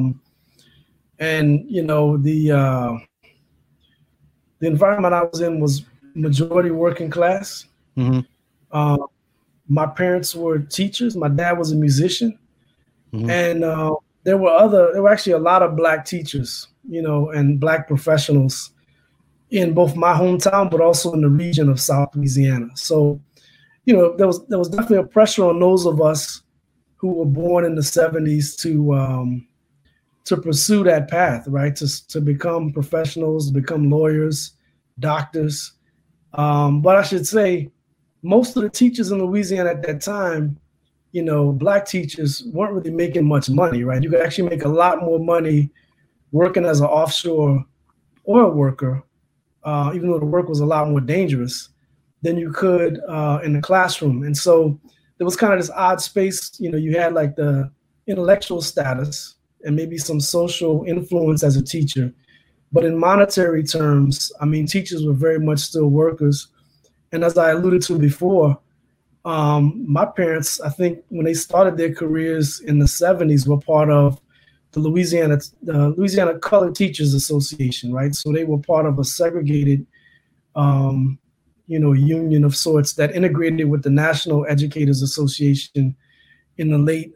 and you know the environment I was in was majority working class.
Mm-hmm.
My parents were teachers. My dad was a musician,
Mm-hmm.
and there were actually a lot of Black teachers, you know, and Black professionals in both my hometown, but also in the region of South Louisiana. So, you know, there was definitely a pressure on those of us who were born in the 70s to pursue that path, right? To become professionals, to become lawyers, doctors. But I should say, most of the teachers in Louisiana at that time, you know, Black teachers weren't really making much money, right? You could actually make a lot more money working as an offshore oil worker, even though the work was a lot more dangerous than you could in the classroom. And so there was kind of this odd space. You know, you had like the intellectual status and maybe some social influence as a teacher. But in monetary terms, I mean, teachers were very much still workers. And as I alluded to before, my parents, I think when they started their careers in the 70s, were part of the Louisiana Colored Teachers Association, right? So they were part of a segregated, you know, union of sorts that integrated with the National Educators Association in the late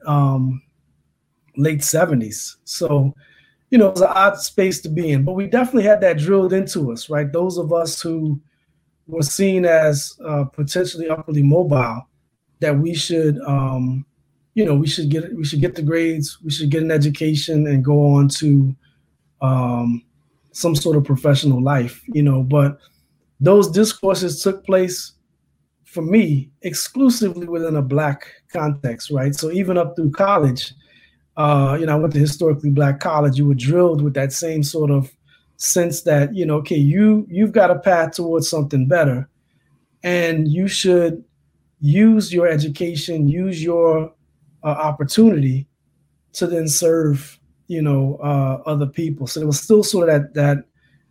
70s. So, you know, it was an odd space to be in, but we definitely had that drilled into us, right? Those of us who were seen as potentially upwardly mobile, that we should, you know, we should get the grades, we should get an education and go on to some sort of professional life, you know. But those discourses took place for me exclusively within a Black context, right? So even up through college, you know, I went to historically Black college. You were drilled with that same sort of sense that, you know, okay, you've got a path towards something better, and you should use your education, use your opportunity to then serve, you know, other people. So there was still sort of that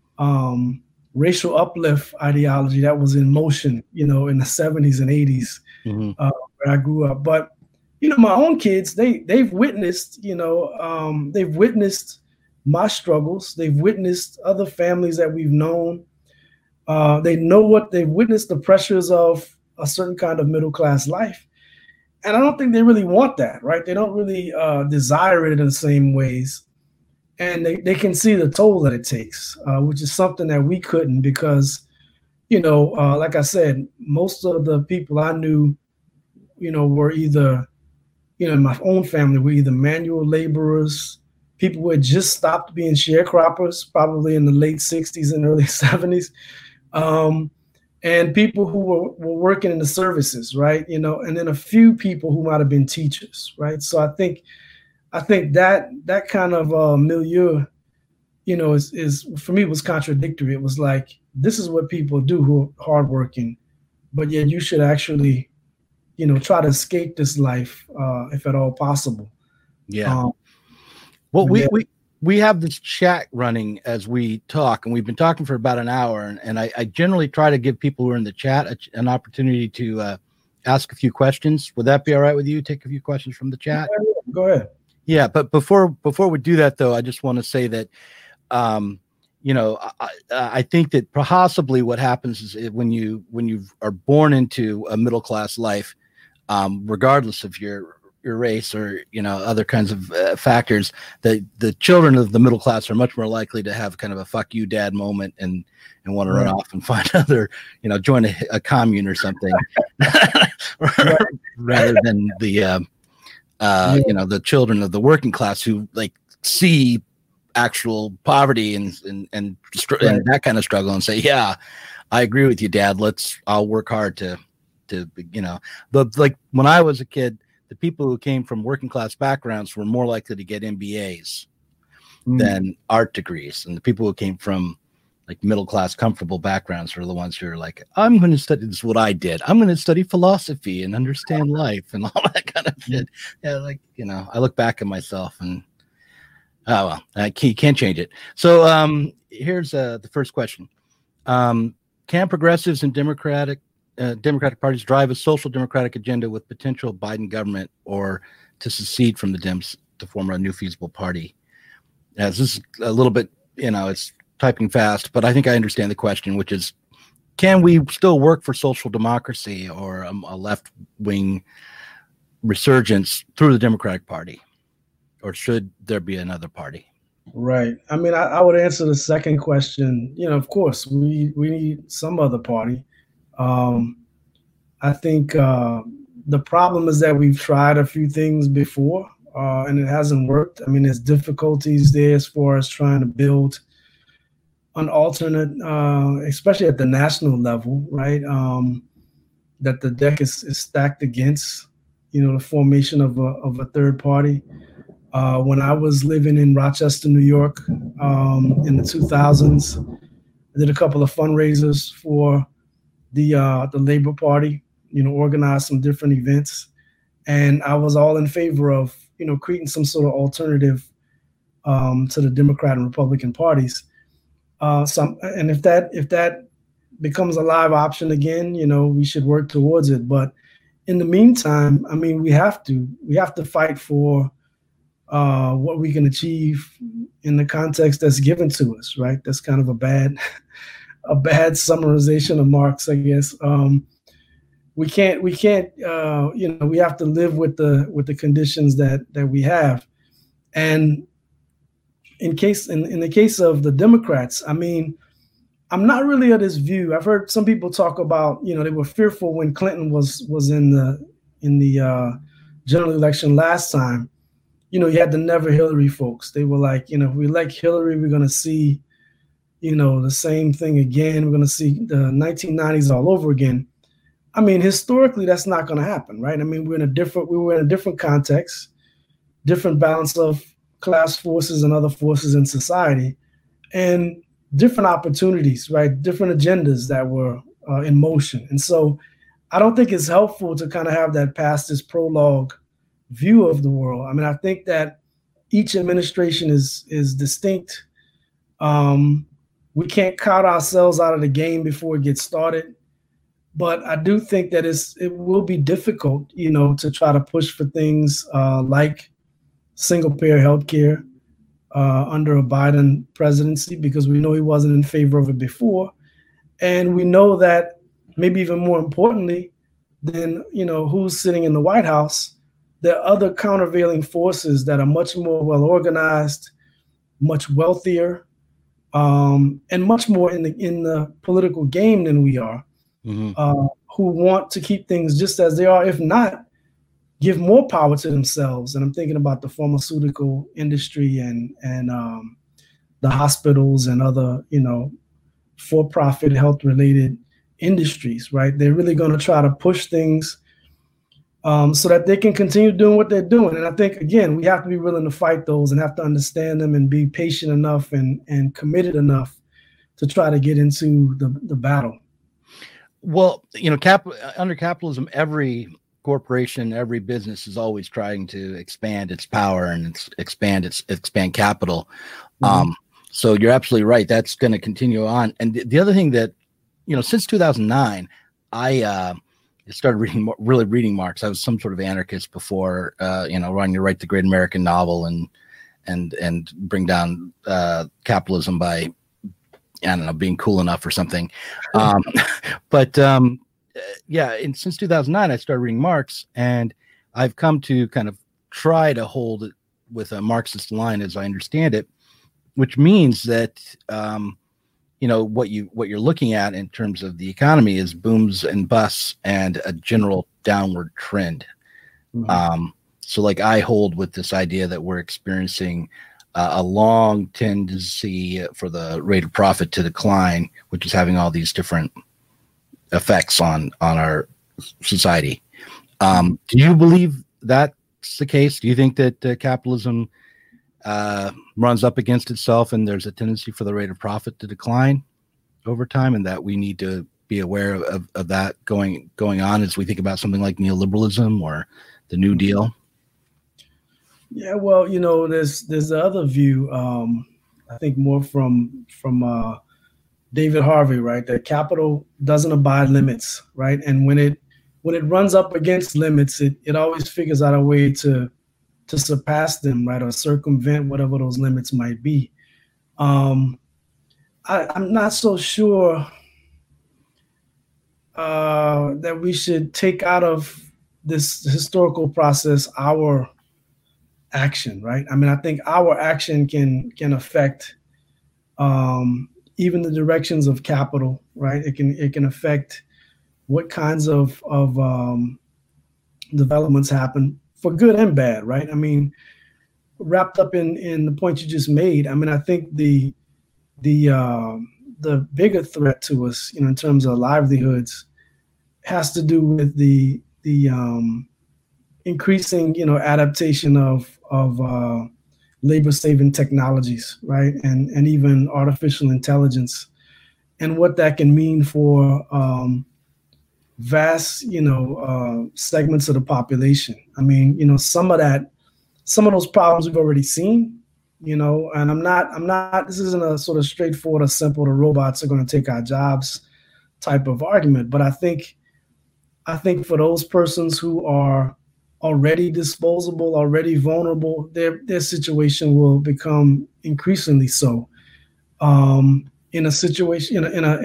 racial uplift ideology that was in motion, you know, in the 70s and 80s,
Mm-hmm.
where I grew up. But, you know, my own kids, they've witnessed, you know, they've witnessed my struggles. They've witnessed other families that we've known. They've witnessed the pressures of a certain kind of middle-class life. And I don't think they really want that, right? They don't really desire it in the same ways. And they can see the toll that it takes, which is something that we couldn't, because, you know, like I said, most of the people I knew, you know, were either, you know, in my own family, were either manual laborers, people who had just stopped being sharecroppers, probably in the late 60s and early 70s, and people who were working in the services, right? You know, and then a few people who might have been teachers, right? So I think that kind of milieu, you know, is for me was contradictory. It was like, this is what people do who are hardworking, but yet you should actually, you know, try to escape this life if at all possible.
Yeah. Well, we have this chat running as we talk, and we've been talking for about an hour. And I generally try to give people who are in the chat an opportunity to ask a few questions. Would that be all right with you? Take a few questions from the chat.
Go ahead.
Yeah, but before we do that, though, I just want to say that, you know, I think that possibly what happens is when you are born into a middle class life, regardless of your race or, you know, other kinds of factors, the children of the middle class are much more likely to have kind of a "fuck you, dad" moment and want to run off and find other, you know, join a commune or something, rather than the you know, the children of the working class who like see actual poverty and that kind of struggle and say, yeah, I agree with you, Dad. I'll work hard to, you know, like when I was a kid, the people who came from working class backgrounds were more likely to get MBAs than art degrees, and the people who came from like middle class, comfortable backgrounds were the ones who are like, I'm going to study. This is what I did. I'm going to study philosophy and understand life and all that kind of shit. Yeah, like, you know, I look back at myself and oh well, I can't change it. So here's the first question: can progressives and Democratic parties drive a social democratic agenda with potential Biden government, or to secede from the Dems to form a new feasible party? As this is a little bit, you know, it's typing fast, but I think I understand the question, which is, can we still work for social democracy or a left-wing resurgence through the Democratic Party, or should there be another party?
Right. I mean, I would answer the second question. You know, of course, we need some other party. I think the problem is that we've tried a few things before, and it hasn't worked. I mean, there's difficulties there as far as trying to build an alternate, especially at the national level, right? That the deck is stacked against, you know, the formation of a third party. When I was living in Rochester, New York, in the 2000s, I did a couple of fundraisers for the Labor Party, you know, organized some different events. And I was all in favor of, you know, creating some sort of alternative to the Democrat and Republican parties. And if that becomes a live option again, you know, we should work towards it. But in the meantime, I mean, we have to fight for what we can achieve in the context that's given to us, right? That's kind of a bad summarization of Marx, I guess. We can't, you know, we have to live with the conditions that we have. And in the case of the Democrats, I mean, I'm not really of this view. I've heard some people talk about, you know, they were fearful when Clinton was in the general election last time. You know, you had the Never Hillary folks. They were like, you know, if we elect Hillary, we're going to see, you know, the same thing again. We're going to see the 1990s all over again. I mean, historically, that's not going to happen, right? I mean, we were in a different context, different balance of class forces and other forces in society, and different opportunities, right? Different agendas that were in motion. And so I don't think it's helpful to kind of have that past as prologue view of the world. I mean, I think that each administration is distinct. We can't count ourselves out of the game before it gets started. But I do think that it will be difficult, you know, to try to push for things like single-payer healthcare under a Biden presidency, because we know he wasn't in favor of it before. And we know that maybe even more importantly than, you know, who's sitting in the White House, there are other countervailing forces that are much more well-organized, much wealthier, and much more in the political game than we are, who want to keep things just as they are, if not give more power to themselves. And I'm thinking about the pharmaceutical industry and the hospitals and other, you know, for-profit health-related industries, right? They're really going to try to push things so that they can continue doing what they're doing. And I think, again, we have to be willing to fight those and have to understand them and be patient enough and committed enough to try to get into the battle.
Well, you know, under capitalism, every corporation, every business is always trying to expand its power and expand capital. So you're absolutely right. That's going to continue on. And the other thing that, you know, since 2009, I started reading Marx. I was some sort of anarchist before, you know, wanting to write the great American novel and bring down capitalism by, I don't know, being cool enough or something. Yeah, and since 2009, I started reading Marx, and I've come to kind of try to hold it with a Marxist line as I understand it, which means that, you know, what you're looking at in terms of the economy is booms and busts and a general downward trend. So like I hold with this idea that we're experiencing a long tendency for the rate of profit to decline, which is having all these different effects on our society. Do you believe that's the case? Do you think that capitalism runs up against itself, and there's a tendency for the rate of profit to decline over time, and that we need to be aware of that going on as we think about something like neoliberalism or the New Deal?
Yeah, well, there's the other view. I think more from David Harvey, right? That capital doesn't abide limits, right? And when it runs up against limits, it always figures out a way to surpass them, right, or circumvent whatever those limits might be. I'm not so sure that we should take out of this historical process our action, right? I mean, I think our action can affect even the directions of capital, right? It can affect what kinds of developments happen for good and bad, right? I mean, wrapped up in the point you just made, I mean, I think the bigger threat to us, in terms of livelihoods, has to do with the increasing, adaptation of labor-saving technologies, right, and even artificial intelligence, and what that can mean for vast, segments of the population. I mean, some of those problems we've already seen, and I'm not. This isn't a sort of straightforward or simple, the robots are going to take our jobs type of argument, but I think for those persons who are already disposable, already vulnerable, their situation will become increasingly so. In a situation,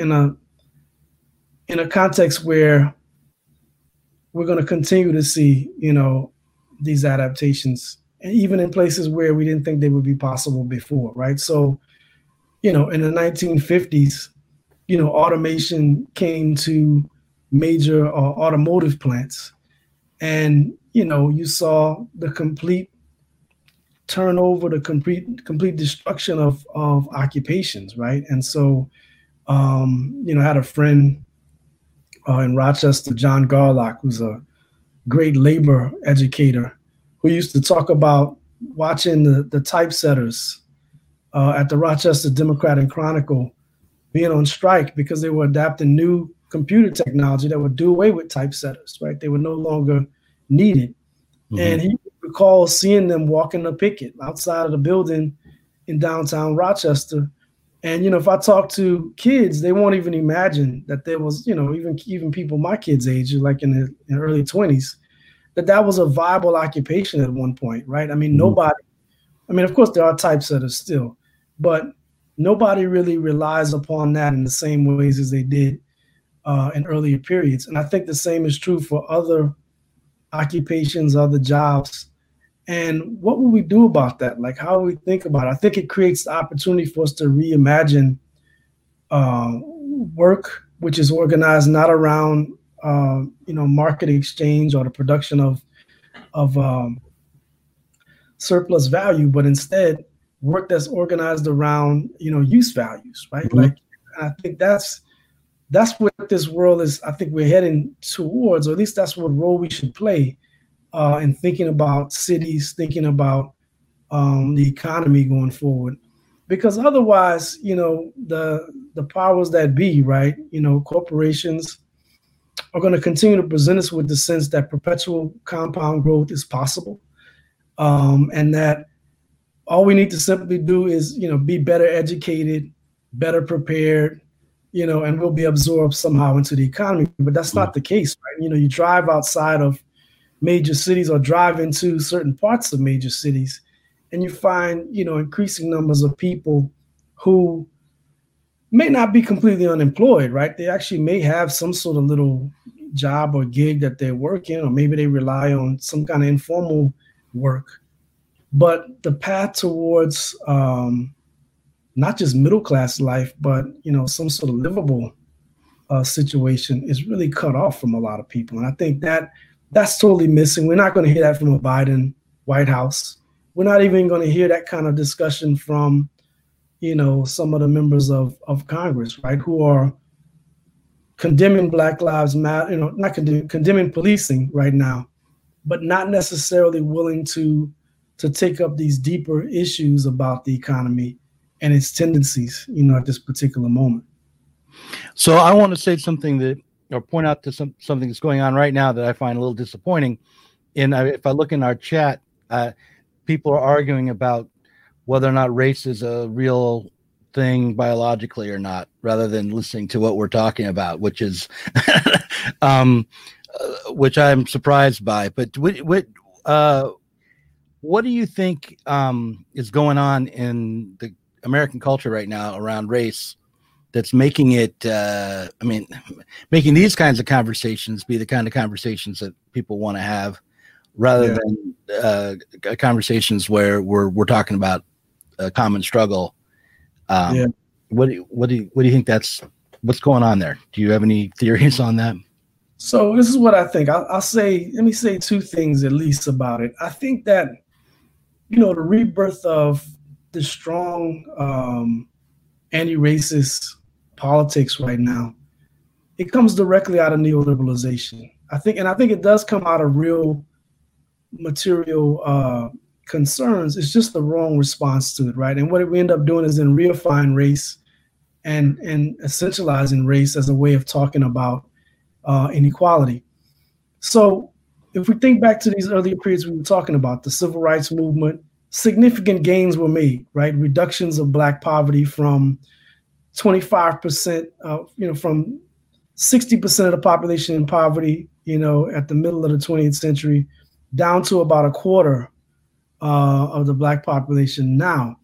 in a context where we're going to continue to see, these adaptations, and even in places where we didn't think they would be possible before, right? So, in the 1950s, automation came to major automotive plants, and you saw the complete turnover, the complete destruction of occupations, right? And so, I had a friend in Rochester, John Garlock, who's a great labor educator, who used to talk about watching the typesetters at the Rochester Democrat and Chronicle being on strike because they were adapting new computer technology that would do away with typesetters, right? They were no longer needed. Mm-hmm. And he recalls seeing them walking the picket outside of the building in downtown Rochester. And, if I talk to kids, they won't even imagine that there was, even people my kids' age, like in the early 20s, that was a viable occupation at one point, right? I mean, mm-hmm. Of course, there are typesetters still, but nobody really relies upon that in the same ways as they did in earlier periods. And I think the same is true for other occupations, other jobs. And what will we do about that? Like, how do we think about it? I think it creates the opportunity for us to reimagine work, which is organized not around, market exchange or the production of surplus value, but instead work that's organized around, use values, right? Mm-hmm. Like, I think that's what this world is. I think we're heading towards, or at least that's what role we should play in thinking about cities, thinking about the economy going forward. Because otherwise, the powers that be, right, corporations are going to continue to present us with the sense that perpetual compound growth is possible, and that all we need to simply do is, be better educated, better prepared, and we'll be absorbed somehow into the economy. But that's not the case, right? You drive outside of major cities or drive into certain parts of major cities, and you find, increasing numbers of people who may not be completely unemployed, right? They actually may have some sort of little job or gig that they're working, or maybe they rely on some kind of informal work. But the path towards not just middle-class life, but, some sort of livable situation is really cut off from a lot of people. And I think that's totally missing. We're not going to hear that from a Biden White House. We're not even going to hear that kind of discussion from, some of the members of Congress, right, who are condemning Black Lives Matter, not condemning policing right now, but not necessarily willing to take up these deeper issues about the economy and its tendencies, at this particular moment.
So I want to say something or point out to something that's going on right now that I find a little disappointing. If I look in our chat, people are arguing about whether or not race is a real thing biologically or not, rather than listening to what we're talking about, which is, which I'm surprised by. But what do you think is going on in the American culture right now around race that's making it, making these kinds of conversations be the kind of conversations that people want to have, rather than conversations where we're talking about a common struggle? What do you think what's going on there? Do you have any theories on that?
So this is what I think. Let me say two things at least about it. I think that, the rebirth of the strong anti-racist politics right now, it comes directly out of neoliberalization. I think it does come out of real material concerns. It's just the wrong response to it, right? And what we end up doing is then reifying race and essentializing race as a way of talking about inequality. So if we think back to these earlier periods we were talking about, the civil rights movement, significant gains were made, right? Reductions of Black poverty from 25%, from 60% of the population in poverty, at the middle of the 20th century, down to about a quarter of the Black population now.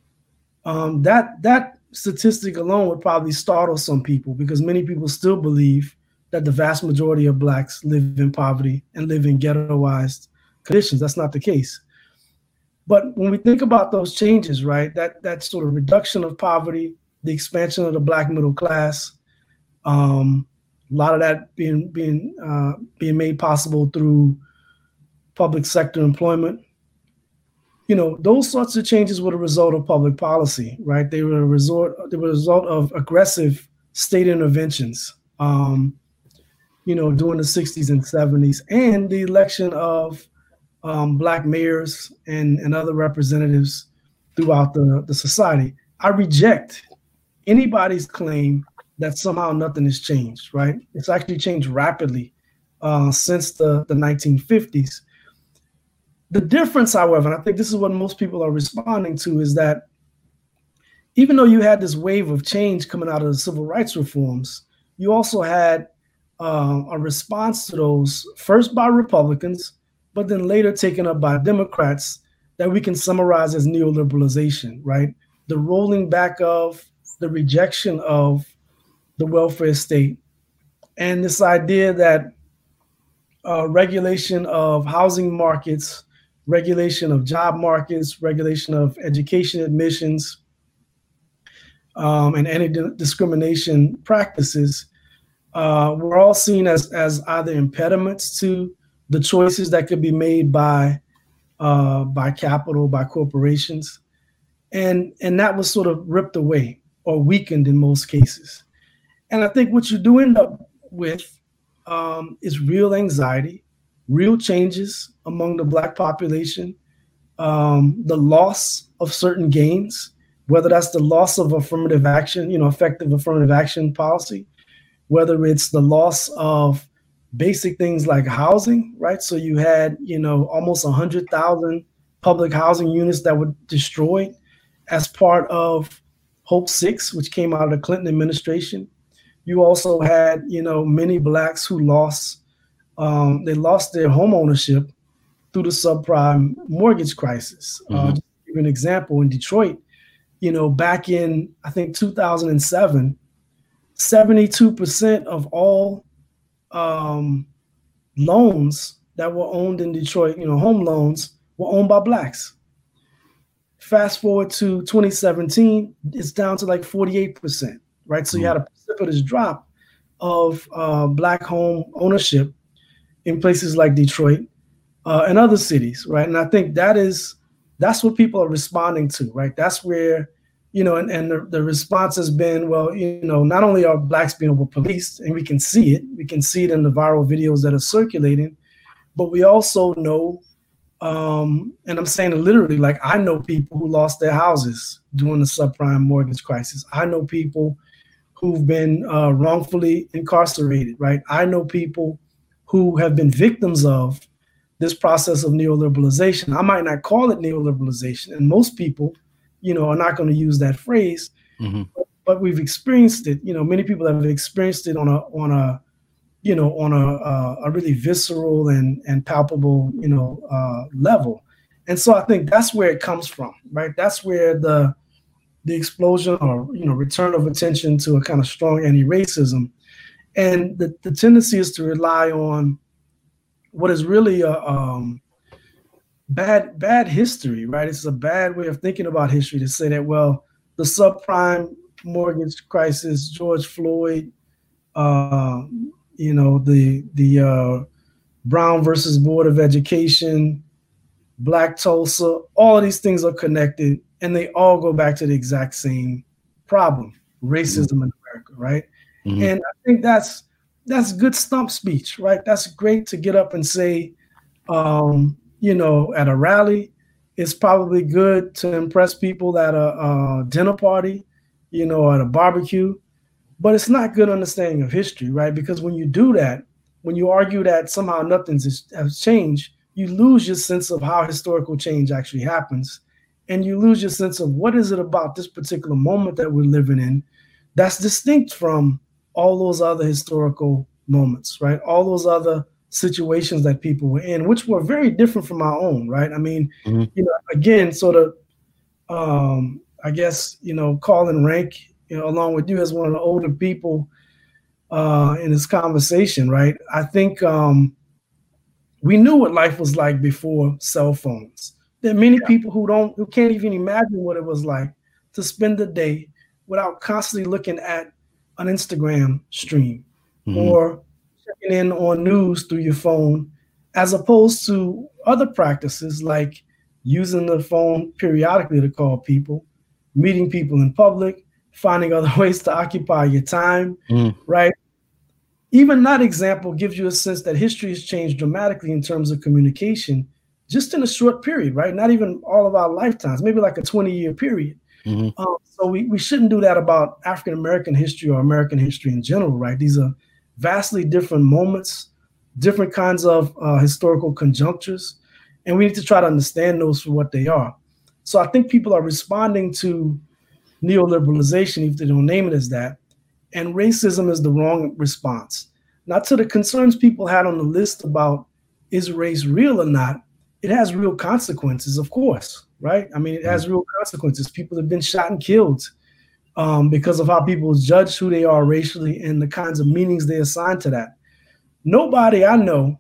That statistic alone would probably startle some people, because many people still believe that the vast majority of Blacks live in poverty and live in ghettoized conditions. That's not the case. But when we think about those changes, right, that sort of reduction of poverty, the expansion of the Black middle class, a lot of that being made possible through public sector employment, those sorts of changes were the result of public policy, right? They were a result of aggressive state interventions, during the 60s and 70s, and the election of Black mayors and other representatives throughout the society. I reject anybody's claim that somehow nothing has changed, right? It's actually changed rapidly since the 1950s. The difference, however, and I think this is what most people are responding to, is that even though you had this wave of change coming out of the civil rights reforms, you also had a response to those, first by Republicans, but then later taken up by Democrats, that we can summarize as neoliberalization, right? The rolling back of, the rejection of the welfare state, and this idea that regulation of housing markets, regulation of job markets, regulation of education admissions, and anti-discrimination practices were all seen as either impediments to the choices that could be made by capital, by corporations, and that was sort of ripped away or weakened in most cases. And I think what you do end up with is real anxiety, real changes among the Black population, the loss of certain gains, whether that's the loss of affirmative action, effective affirmative action policy, whether it's the loss of basic things like housing, right? So you had, almost 100,000 public housing units that were destroyed as part of Hope 6, which came out of the Clinton administration. You also had, many Blacks who lost their home ownership through the subprime mortgage crisis. Just to give you an example, in Detroit, back in, I think, 2007, 72% of all loans that were owned in Detroit, home loans, were owned by Blacks. Fast forward to 2017, it's down to like 48%, right? So you had a precipitous drop of Black home ownership in places like Detroit and other cities, right? And I think that's what people are responding to, right? That's where, and the response has been, well, not only are Blacks being over-policed, and we can see it in the viral videos that are circulating, but we also know, and I'm saying it literally, like I know people who lost their houses during the subprime mortgage crisis. I know people who've been wrongfully incarcerated, right? I know people who have been victims of this process of neoliberalization. I might not call it neoliberalization, and most people, are not going to use that phrase, but we've experienced it. Many people have experienced it on a really visceral and palpable, level. And so I think that's where it comes from, right? That's where the explosion or, return of attention to a kind of strong anti-racism. And the tendency is to rely on what is really a bad history, right? It's a bad way of thinking about history to say that, well, the subprime mortgage crisis, George Floyd, the Brown versus Board of Education, Black Tulsa, all of these things are connected, and they all go back to the exact same problem, racism in America, right? And I think that's good stump speech, right? That's great to get up and say, at a rally. It's probably good to impress people at a dinner party, at a barbecue. But it's not good understanding of history, right? Because when you do that, when you argue that somehow nothing has changed, you lose your sense of how historical change actually happens. And you lose your sense of what is it about this particular moment that we're living in that's distinct from all those other historical moments, right? All those other situations that people were in, which were very different from our own, right? I mean, again, sort of, I guess, Colin Rank, along with you as one of the older people in this conversation, right? I think we knew what life was like before cell phones. There are many people who can't even imagine what it was like to spend the day without constantly looking at an Instagram stream or checking in on news through your phone, as opposed to other practices like using the phone periodically to call people, meeting people in public, finding other ways to occupy your time, right? Even that example gives you a sense that history has changed dramatically in terms of communication just in a short period, right? Not even all of our lifetimes, maybe like a 20-year period. So we shouldn't do that about African-American history or American history in general, right? These are vastly different moments, different kinds of historical conjunctures, and we need to try to understand those for what they are. So I think people are responding to neoliberalization, if they don't name it as that, and racism is the wrong response. Not to the concerns people had on the list about is race real or not. It has real consequences, of course, right? I mean, it has real consequences. People have been shot and killed because of how people judge who they are racially and the kinds of meanings they assign to that. Nobody I know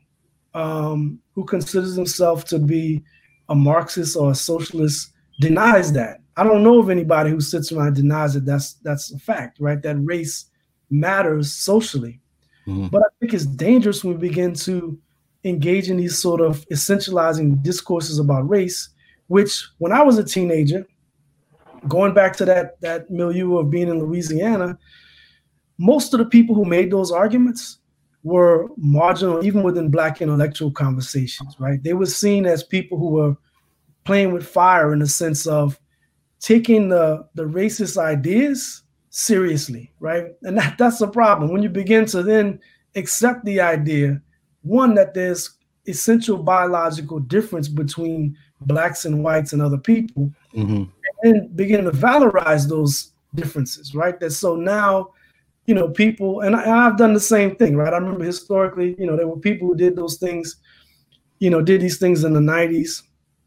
who considers himself to be a Marxist or a socialist denies that. I don't know of anybody who sits around and denies that that's a fact, right? That race matters socially. But I think it's dangerous when we begin to engage in these sort of essentializing discourses about race, which when I was a teenager, going back to that milieu of being in Louisiana, most of the people who made those arguments were marginal, even within Black intellectual conversations, right? They were seen as people who were playing with fire in the sense of taking the racist ideas seriously, right? And that's a problem. When you begin to then accept the idea, one, that there's essential biological difference between Blacks and whites and other people, and then begin to valorize those differences, right? That so now, people, and I've done the same thing, right? I remember historically, there were people who did those things, did these things in the 90s.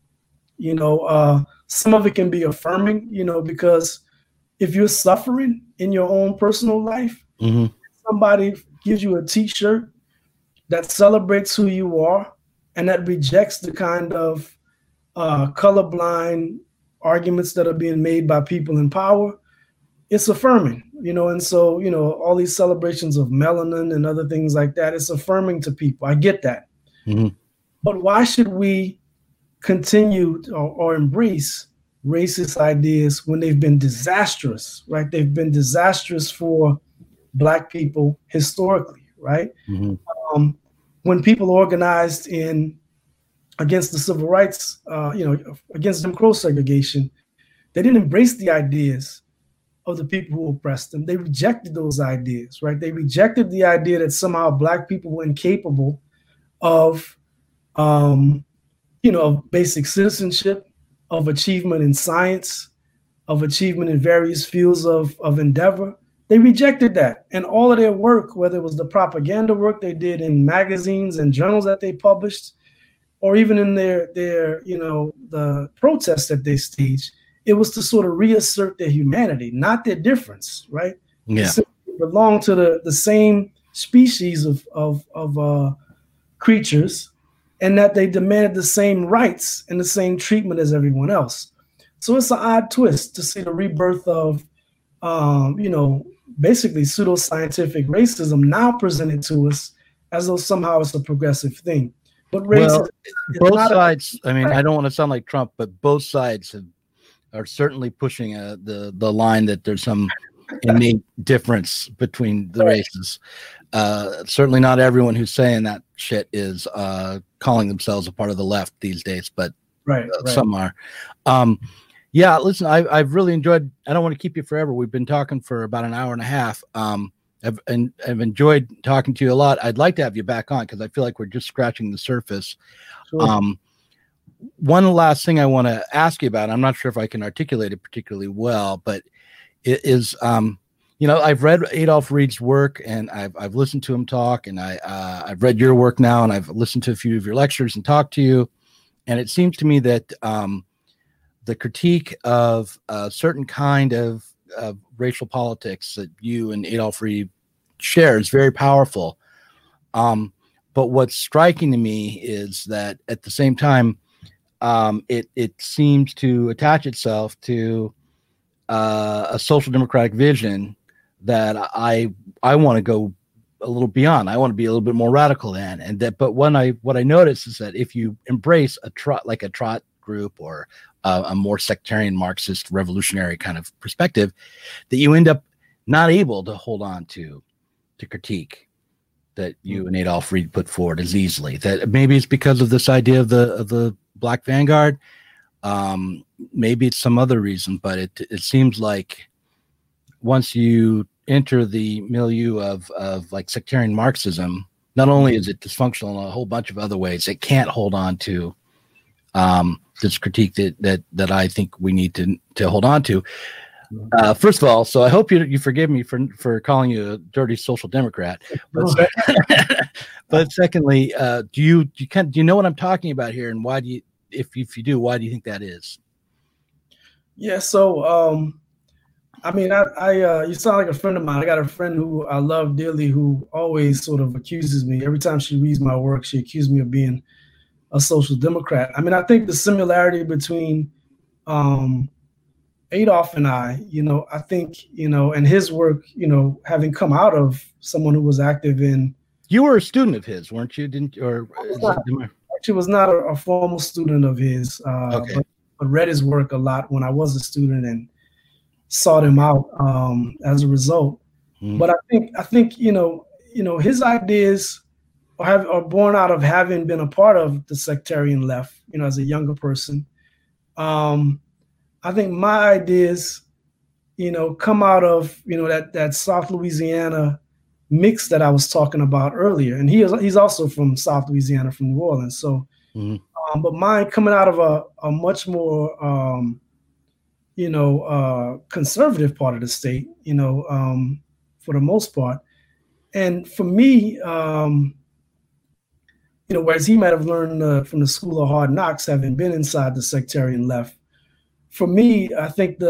Some of it can be affirming, because if you're suffering in your own personal life, somebody gives you a T-shirt that celebrates who you are and that rejects the kind of colorblind arguments that are being made by people in power, it's affirming, and so, all these celebrations of melanin and other things like that, it's affirming to people. I get that. But why should we continue or embrace racist ideas when they've been disastrous, right? They've been disastrous for Black people historically, right? when people organized against the civil rights, against Jim Crow segregation, they didn't embrace the ideas of the people who oppressed them. They rejected those ideas, right? They rejected the idea that somehow Black people were incapable of, of basic citizenship, of achievement in science, of achievement in various fields of endeavor. They rejected that. And all of their work, whether it was the propaganda work they did in magazines and journals that they published, or even in their the protests that they staged, it was to sort of reassert their humanity, not their difference, right?
Yeah.
They belong to the same species of creatures, and that they demanded the same rights and the same treatment as everyone else. So it's an odd twist to see the rebirth of, basically pseudoscientific racism now presented to us as though somehow it's a progressive thing. But racism,
both sides. I mean, I don't want to sound like Trump, but both sides are certainly pushing the line that there's some innate difference between the races. Certainly not everyone who's saying that shit is calling themselves a part of the left these days, but some are. Yeah, listen, I've really enjoyed. I don't want to keep you forever. We've been talking for about an hour and a half. I've enjoyed talking to you a lot. I'd like to have you back on because I feel like we're just scratching the surface.
Sure.
One last thing I want to ask you about. I'm not sure if I can articulate it particularly well, but it is, I've read Adolph Reed's work and I've listened to him talk, and I've read your work now, and I've listened to a few of your lectures and talked to you, and it seems to me that the critique of a certain kind of racial politics that you and Adolph Reed share is very powerful. But what's striking to me is that at the same time, it seems to attach itself to a social democratic vision that I want to go a little beyond. I want to be a little bit more radical than, but what I notice is that if you embrace a Trot group or a more sectarian Marxist revolutionary kind of perspective, that you end up not able to hold on to critique that you and Adolph Reed put forward as easily. That maybe it's because of this idea of the Black Vanguard. Maybe it's some other reason, but it seems like once you enter the milieu of like sectarian Marxism, not only is it dysfunctional in a whole bunch of other ways, it can't hold on to this critique that I think we need to hold on to. First of all, so I hope you forgive me for calling you a dirty social democrat. But secondly, do you know what I'm talking about here, and why do you, if you do, why do you think that is?
Yeah, so I mean, you sound like a friend of mine. I got a friend who I love dearly, who always sort of accuses me every time she reads my work. She accuses me of being a social democrat. I mean, I think the similarity between Adolph and I think, and his work, having come out of someone who was active in.
You were a student of his, weren't you?
Actually was not a formal student of his,
okay.
but read his work a lot when I was a student and sought him out as a result. But I think his ideas are born out of having been a part of the sectarian left, as a younger person. I think my ideas, come out of, that South Louisiana mix that I was talking about earlier. And he's also from South Louisiana, from New Orleans. So, but mine coming out of a much more, conservative part of the state, for the most part. And for me, whereas he might have learned from the School of Hard Knocks, having been inside the sectarian left. For me, I think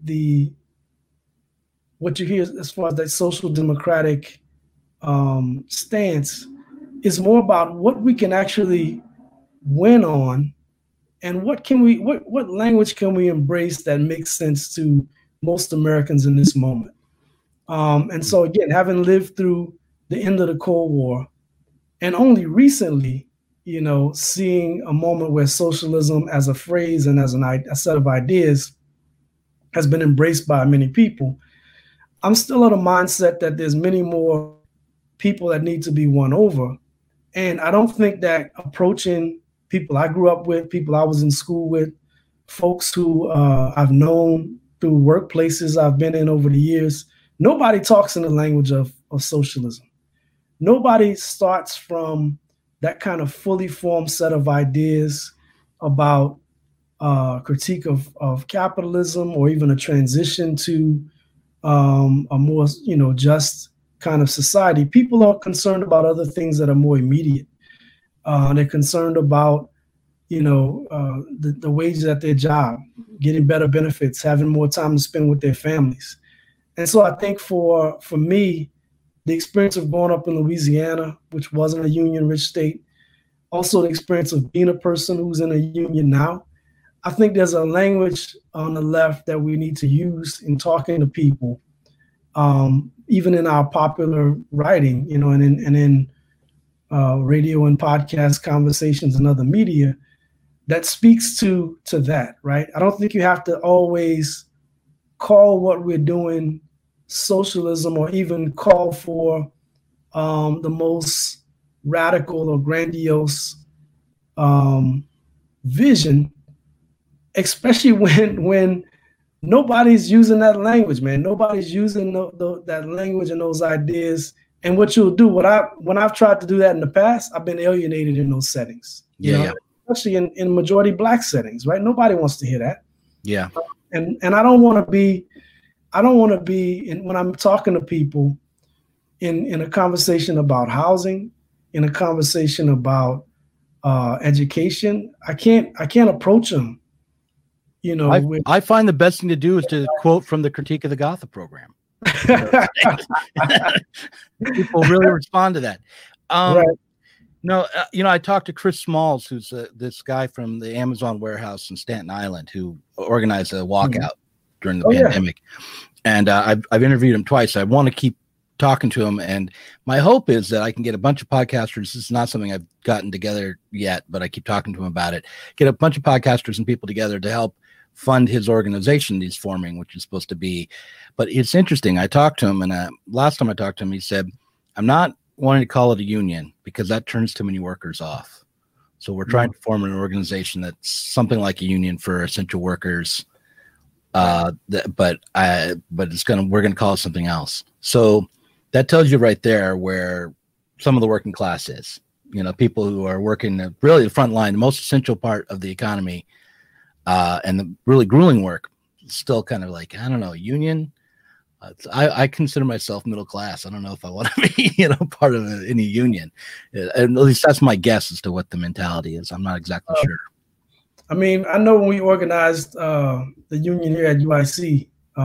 what you hear as far as that social democratic stance is more about what we can actually win on, and what language can we embrace that makes sense to most Americans in this moment. And so again, having lived through the end of the Cold War, and only recently, seeing a moment where socialism as a phrase and as a set of ideas has been embraced by many people, I'm still of the mindset that there's many more people that need to be won over. And I don't think that approaching people I grew up with, people I was in school with, folks who I've known through workplaces I've been in over the years, nobody talks in the language of socialism. Nobody starts from that kind of fully formed set of ideas about critique of capitalism, or even a transition to a more, just kind of society. People are concerned about other things that are more immediate. They're concerned about, the wages at their job, getting better benefits, having more time to spend with their families. And so I think for me, the experience of growing up in Louisiana, which wasn't a union-rich state, also the experience of being a person who's in a union now, I think there's a language on the left that we need to use in talking to people, even in our popular writing, and in radio and podcast conversations and other media, that speaks to that, right? I don't think you have to always call what we're doing socialism, or even call for the most radical or grandiose vision, especially when nobody's using that language, man. Nobody's using that language and those ideas. And what you'll do, when I've tried to do that in the past, I've been alienated in those settings.
Yeah.
Especially in majority Black settings, right? Nobody wants to hear that.
Yeah.
And I don't want to be when I'm talking to people in a conversation about housing, in a conversation about education, I can't approach them.
I find the best thing to do is to quote from the Critique of the Gotha program. People really respond to that.
Right.
No, I talked to Chris Smalls, who's this guy from the Amazon warehouse in Staten Island who organized a walkout during the pandemic. Yeah. And I've interviewed him twice. I want to keep talking to him. And my hope is that I can get a bunch of podcasters. This is not something I've gotten together yet, but I keep talking to him about it. Get a bunch of podcasters and people together to help fund his organization he's forming, which is supposed to be. But it's interesting. I talked to him, and last time I talked to him, he said, I'm not wanting to call it a union because that turns too many workers off. So we're trying to form an organization that's something like a union for essential workers. But we're going to call it something else. So that tells you right there where some of the working class is, people who are working really the front line, the most essential part of the economy, and the really grueling work, still kind of like, I don't know, union. I consider myself middle class. I don't know if I want to be, part of any union. At least that's my guess as to what the mentality is. I'm not exactly sure.
I mean, I know when we organized the union here at UIC,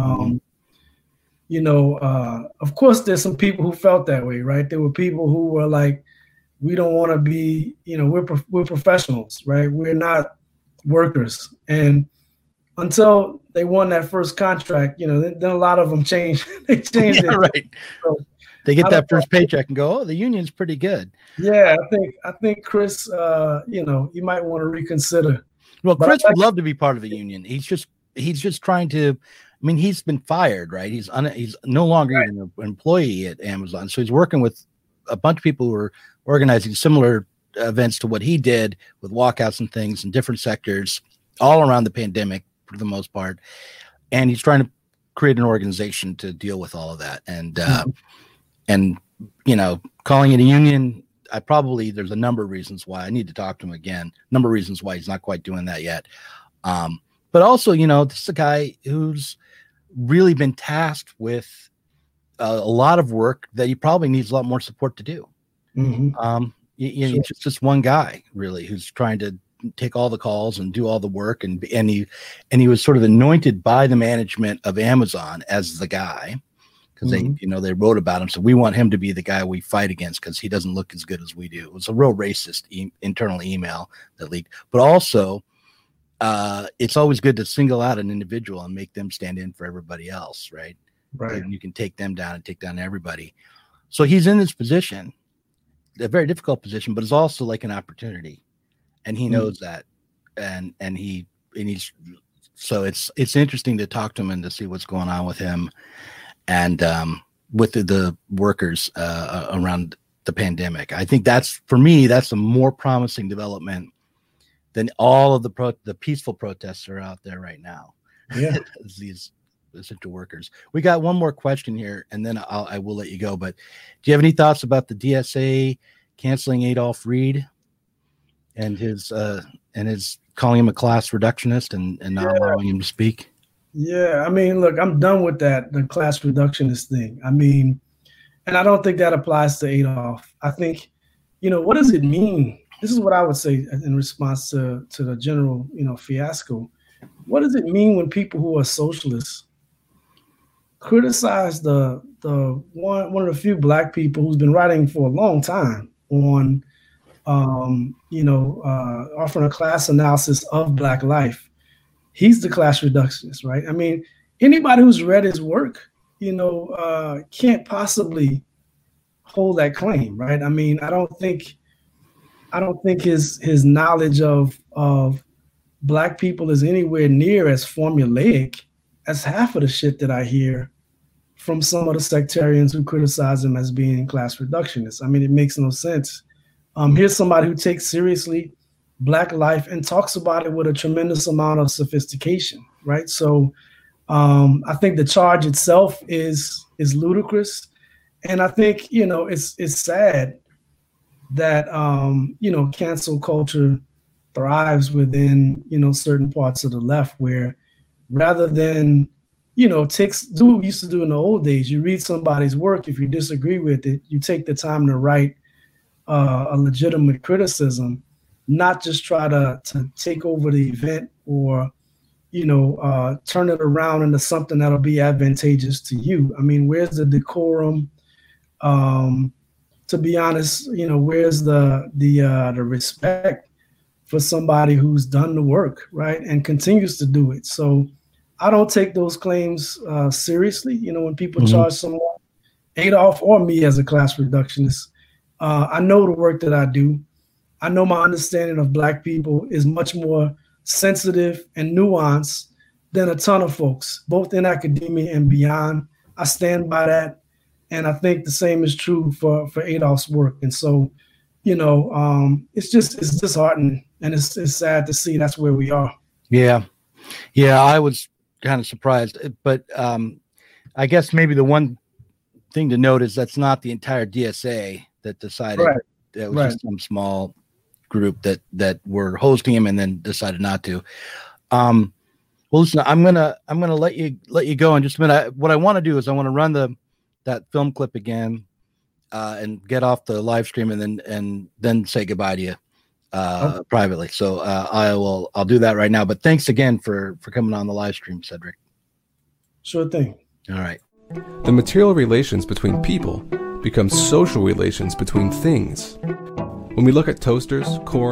of course, there's some people who felt that way, right? There were people who were like, we don't want to be, we're professionals, right? We're not workers. And until they won that first contract, then a lot of them changed. They changed it.
Right. So, they get that first paycheck and go, oh, the union's pretty good.
Yeah, I think Chris, you might want to reconsider.
Well, Chris would love to be part of the union. He's just trying to. I mean, he's been fired, right? He's no longer even an employee at Amazon, so he's working with a bunch of people who are organizing similar events to what he did with walkouts and things in different sectors, all around the pandemic for the most part. And he's trying to create an organization to deal with all of that. And calling it a union. There's a number of reasons why I need to talk to him again. Number of reasons why he's not quite doing that yet. But also, this is a guy who's really been tasked with a lot of work that he probably needs a lot more support to do.
Mm-hmm.
It's just this one guy really who's trying to take all the calls and do all the work. And he was sort of anointed by the management of Amazon as the guy. Because they wrote about him. So we want him to be the guy we fight against because he doesn't look as good as we do. It was a real racist internal email that leaked. But also, it's always good to single out an individual and make them stand in for everybody else, right?
Right.
And you can take them down and take down everybody. So he's in this position, a very difficult position, but it's also like an opportunity. And he knows that. So it's interesting to talk to him and to see what's going on with him. And with the workers around the pandemic. I think that's, for me, that's a more promising development than all of the peaceful protests that are out there right now.
Yeah.
These essential workers. We got one more question here, and then I will let you go. But do you have any thoughts about the DSA canceling Adolph Reed and his calling him a class reductionist and not allowing him to speak?
Yeah, I mean, look, I'm done with the class reductionist thing. I mean, and I don't think that applies to Adolph. I think, what does it mean? This is what I would say in response to the general, fiasco. What does it mean when people who are socialists criticize the one of the few Black people who's been writing for a long time on, offering a class analysis of Black life? He's the class reductionist, right? I mean, anybody who's read his work, can't possibly hold that claim, right? I mean, I don't think his knowledge of Black people is anywhere near as formulaic as half of the shit that I hear from some of the sectarians who criticize him as being class reductionists. I mean, it makes no sense. Here's somebody who takes seriously Black life and talks about it with a tremendous amount of sophistication, right? So I think the charge itself is ludicrous. And I think, it's sad that, cancel culture thrives within, certain parts of the left, where rather than, do what we used to do in the old days, you read somebody's work. If you disagree with it, you take the time to write a legitimate criticism, not just try to take over the event or, turn it around into something that'll be advantageous to you. I mean, where's the decorum? To be honest, where's the respect for somebody who's done the work, right, and continues to do it? So I don't take those claims seriously. When people charge someone, Adolph or me, as a class reductionist, I know the work that I do. I know my understanding of Black people is much more sensitive and nuanced than a ton of folks, both in academia and beyond. I stand by that. And I think the same is true for Adolph's work. And so, it's disheartening, and it's sad to see that's where we are. Yeah.
I was kind of surprised, but I guess maybe the one thing to note is that's not the entire DSA that decided.
Right.
It was just some small group that were hosting him and then decided not to. Well, listen, I'm gonna let you go in just a minute. What I want to do is I want to run that film clip again and get off the live stream and then say goodbye to you privately. So I'll do that right now. But thanks again for coming on the live stream, Cedric.
Sure thing.
All right.
The material relations between people become social relations between things. When we look at toasters, corn,